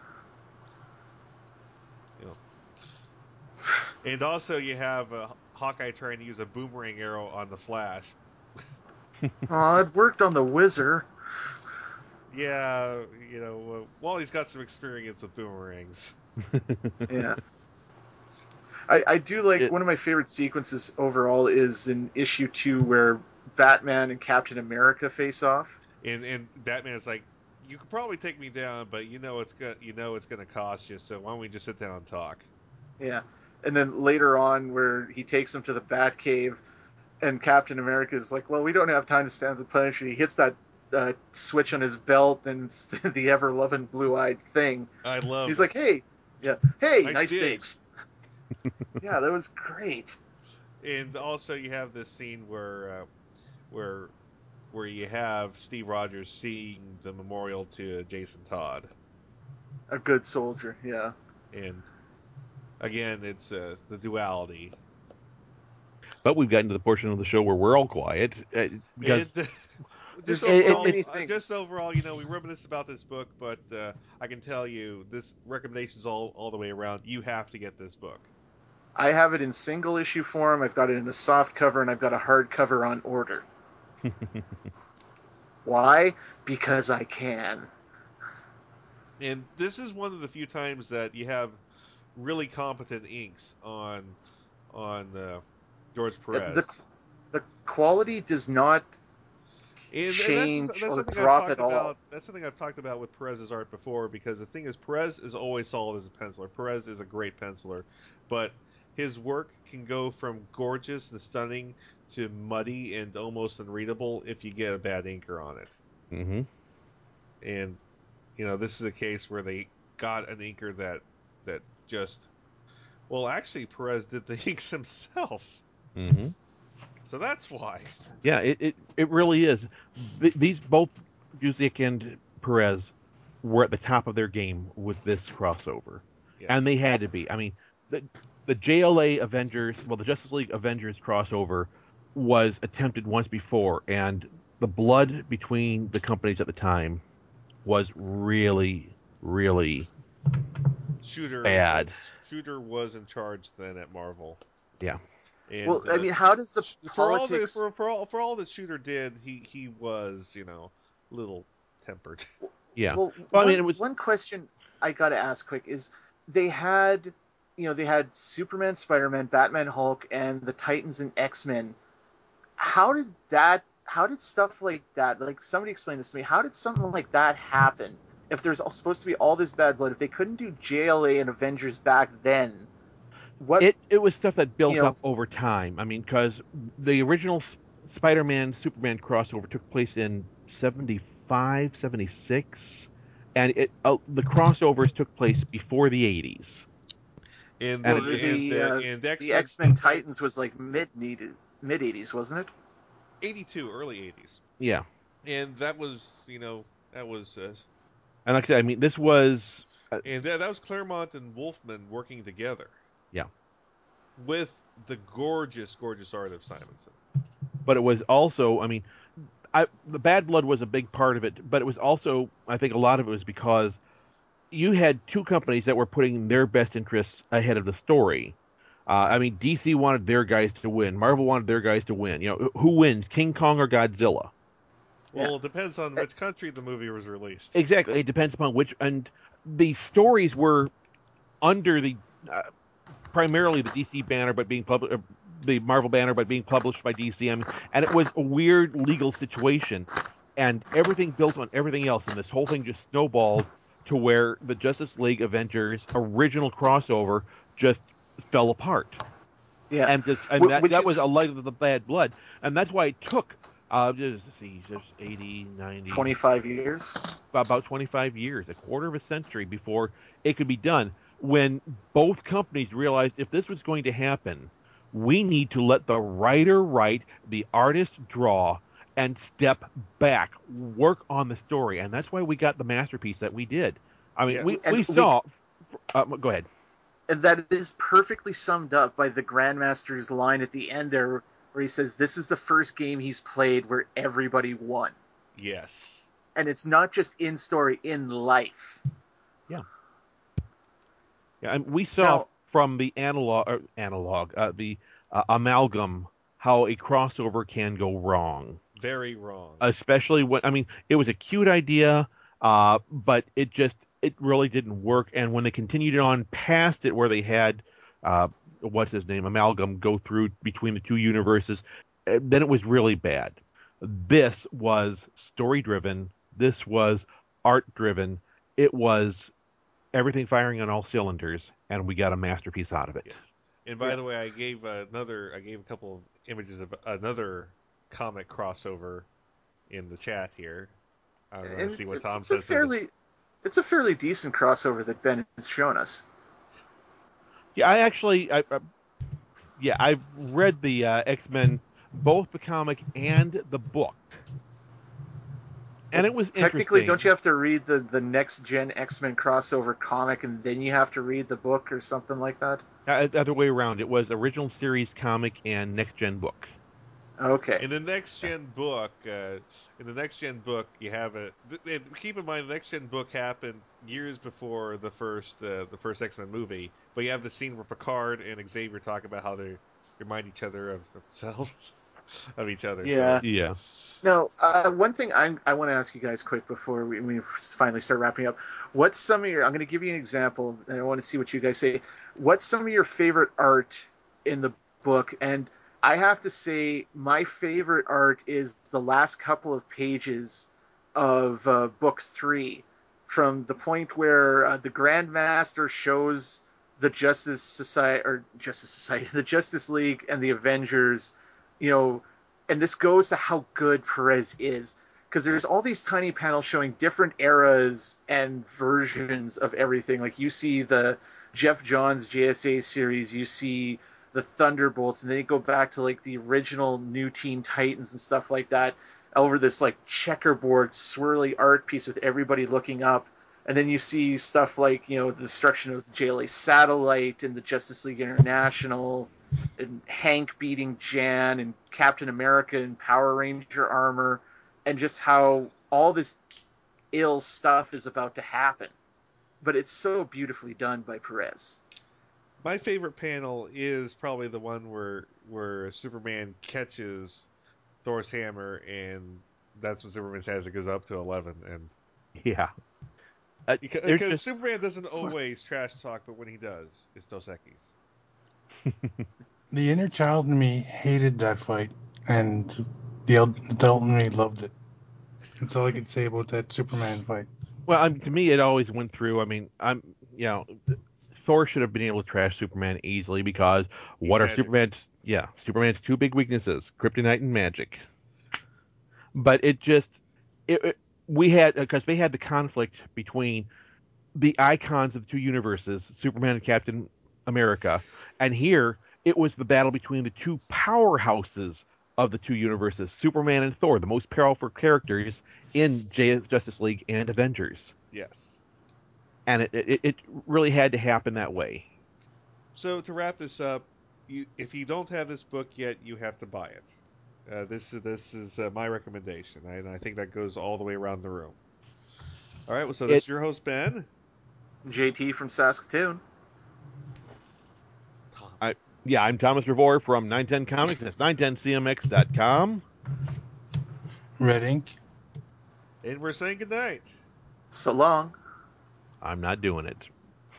And also you have Hawkeye trying to use a boomerang arrow on the Flash. Oh, it worked on the Wizard. Yeah, Wally's got some experience with boomerangs. Yeah. I do like one of my favorite sequences overall is in issue 2 where Batman and Captain America face off. And Batman's like, you could probably take me down, but it's gonna cost you. So why don't we just sit down and talk? Yeah, and then later on, where he takes him to the Batcave, and Captain America is like, "Well, we don't have time to stand the Punisher." He hits that switch on his belt, and it's the ever-loving blue-eyed thing. I love. He's like, "Hey, hey, nice digs." Yeah, that was great. And also, you have this scene where you have Steve Rogers seeing the memorial to Jason Todd. A good soldier, yeah. And again, it's the duality. But we've gotten to the portion of the show where we're all quiet because just overall, we reminisce about this book, but I can tell you, this recommendation's all the way around. You have to get this book. I have it in single issue form. I've got it in a soft cover, and I've got a hard cover on order. Why? Because I can. And this is one of the few times that you have really competent inks on George Perez. The quality does not change or drop at all. That's something I've talked about with Perez's art before, because the thing is, Perez is always solid as a penciler. Perez is a great penciler, but his work can go from gorgeous and stunning to muddy and almost unreadable if you get a bad inker on it. Mm-hmm. And this is a case where they got an inker that just Well, actually, Perez did the inks himself, Mm-hmm. so that's why. Yeah, it really is. These both Busiek and Perez were at the top of their game with this crossover, Yes. and they had to be. I mean, the JLA Avengers, well, the Justice League Avengers crossover was attempted once before, and the blood between the companies at the time was really, really bad. Shooter was in charge then at Marvel. Yeah. And, well, I mean, how does the politics... for all that Shooter did, he was, a little tempered. Yeah. Well, I mean, it was one question I got to ask quick is they had, they had Superman, Spider-Man, Batman, Hulk, and the Titans and X-Men. How did stuff like that, like somebody explain this to me, how did something like that happen? If there's supposed to be all this bad blood, if they couldn't do JLA and Avengers back then, it was stuff that built up over time. I mean, because the original Spider-Man Superman crossover took place in 75, 76, and the crossovers took place before the 80s. And the X-Men Titans was like mid 80s, wasn't it? 82, early 80s. Yeah. And that was, that was. And like I said, I mean, this was. And that was Claremont and Wolfman working together. Yeah. With the gorgeous, gorgeous art of Simonson. But it was also, I mean, the bad blood was a big part of it, but it was also, I think a lot of it was because you had two companies that were putting their best interests ahead of the story. I mean, DC wanted their guys to win. Marvel wanted their guys to win. Who wins, King Kong or Godzilla? Well, it depends on which country the movie was released. Exactly. It depends upon which. And the stories were under the primarily the DC banner, but being published, the Marvel banner, but being published by DC. I mean, and it was a weird legal situation, and everything built on everything else, and this whole thing just snowballed to where the Justice League Avengers original crossover just fell apart. Yeah, and that was a light of the bad blood, and that's why it took just 80, 90, 25 years, about 25 years, a quarter of a century before it could be done. When both companies realized if this was going to happen, we need to let the writer write, the artist draw, and step back, work on the story, and that's why we got the masterpiece that we did. I mean, we saw. Go ahead. And that is perfectly summed up by the Grandmaster's line at the end there, where he says, "This is the first game he's played where everybody won." Yes. And it's not just in story, in life. Yeah. Yeah, and we saw from the the amalgam, how a crossover can go wrong. Very wrong. Especially when, I mean, it was a cute idea, but it really didn't work. And when they continued on past it, where they had, what's his name, Amalgam go through between the two universes, then it was really bad. This was story driven. This was art driven. It was everything firing on all cylinders, and we got a masterpiece out of it. Yes. And by the way, I gave a couple of images of another comic crossover in the chat here. I want to see what Tom says. It's a fairly decent crossover that Ben has shown us. Yeah, I've read the X-Men, both the comic and the book. And it was technically, interesting. don't you have to read the next gen X-Men crossover comic and then you have to read the book or something like that? Other way around. It was original series comic and next gen book. Okay. In the next gen book, you have a. Keep in mind, the next gen book happened years before the first X-Men movie, but you have the scene where Picard and Xavier talk about how they remind each other of themselves, of each other. Yeah. So. Yeah. Now, one thing I want to ask you guys quick before we finally start wrapping up. What's some of your... I'm going to give you an example, and I want to see what you guys say. What's some of your favorite art in the book? And I have to say, my favorite art is the last couple of pages of book 3, from the point where the Grandmaster shows the the Justice League and the Avengers, and this goes to how good Perez is, because there's all these tiny panels showing different eras and versions of everything. Like you see the Jeff Johns JSA series, you see the Thunderbolts, and then you go back to like the original New Teen Titans and stuff like that, over this like checkerboard swirly art piece with everybody looking up. And then you see stuff like, the destruction of the JLA satellite and the Justice League International, and Hank beating Jan, and Captain America in Power Ranger armor, and just how all this ill stuff is about to happen. But it's so beautifully done by Perez. My favorite panel is probably the one where Superman catches Thor's hammer, and that's when Superman says it goes up to 11. And Yeah. Because Superman doesn't always trash talk, but when he does, it's Dos Equis. The inner child in me hated that fight, and the adult in me loved it. That's all I can say about that Superman fight. Well, to me, it always went through. Thor should have been able to trash Superman easily because what are Superman's two big weaknesses? Kryptonite and magic. But we had the conflict between the icons of the two universes, Superman and Captain America, and here it was the battle between the two powerhouses of the two universes, Superman and Thor, the most powerful characters in Justice League and Avengers. Yes. And it really had to happen that way. So to wrap this up, if you don't have this book yet, you have to buy it. This is my recommendation, and I think that goes all the way around the room. All right, well, so this is your host, Ben. JT from Saskatoon. I'm Thomas Revore from 910 Comics. That's 910cmx.com. Red Ink. And we're saying goodnight. So long. I'm not doing it.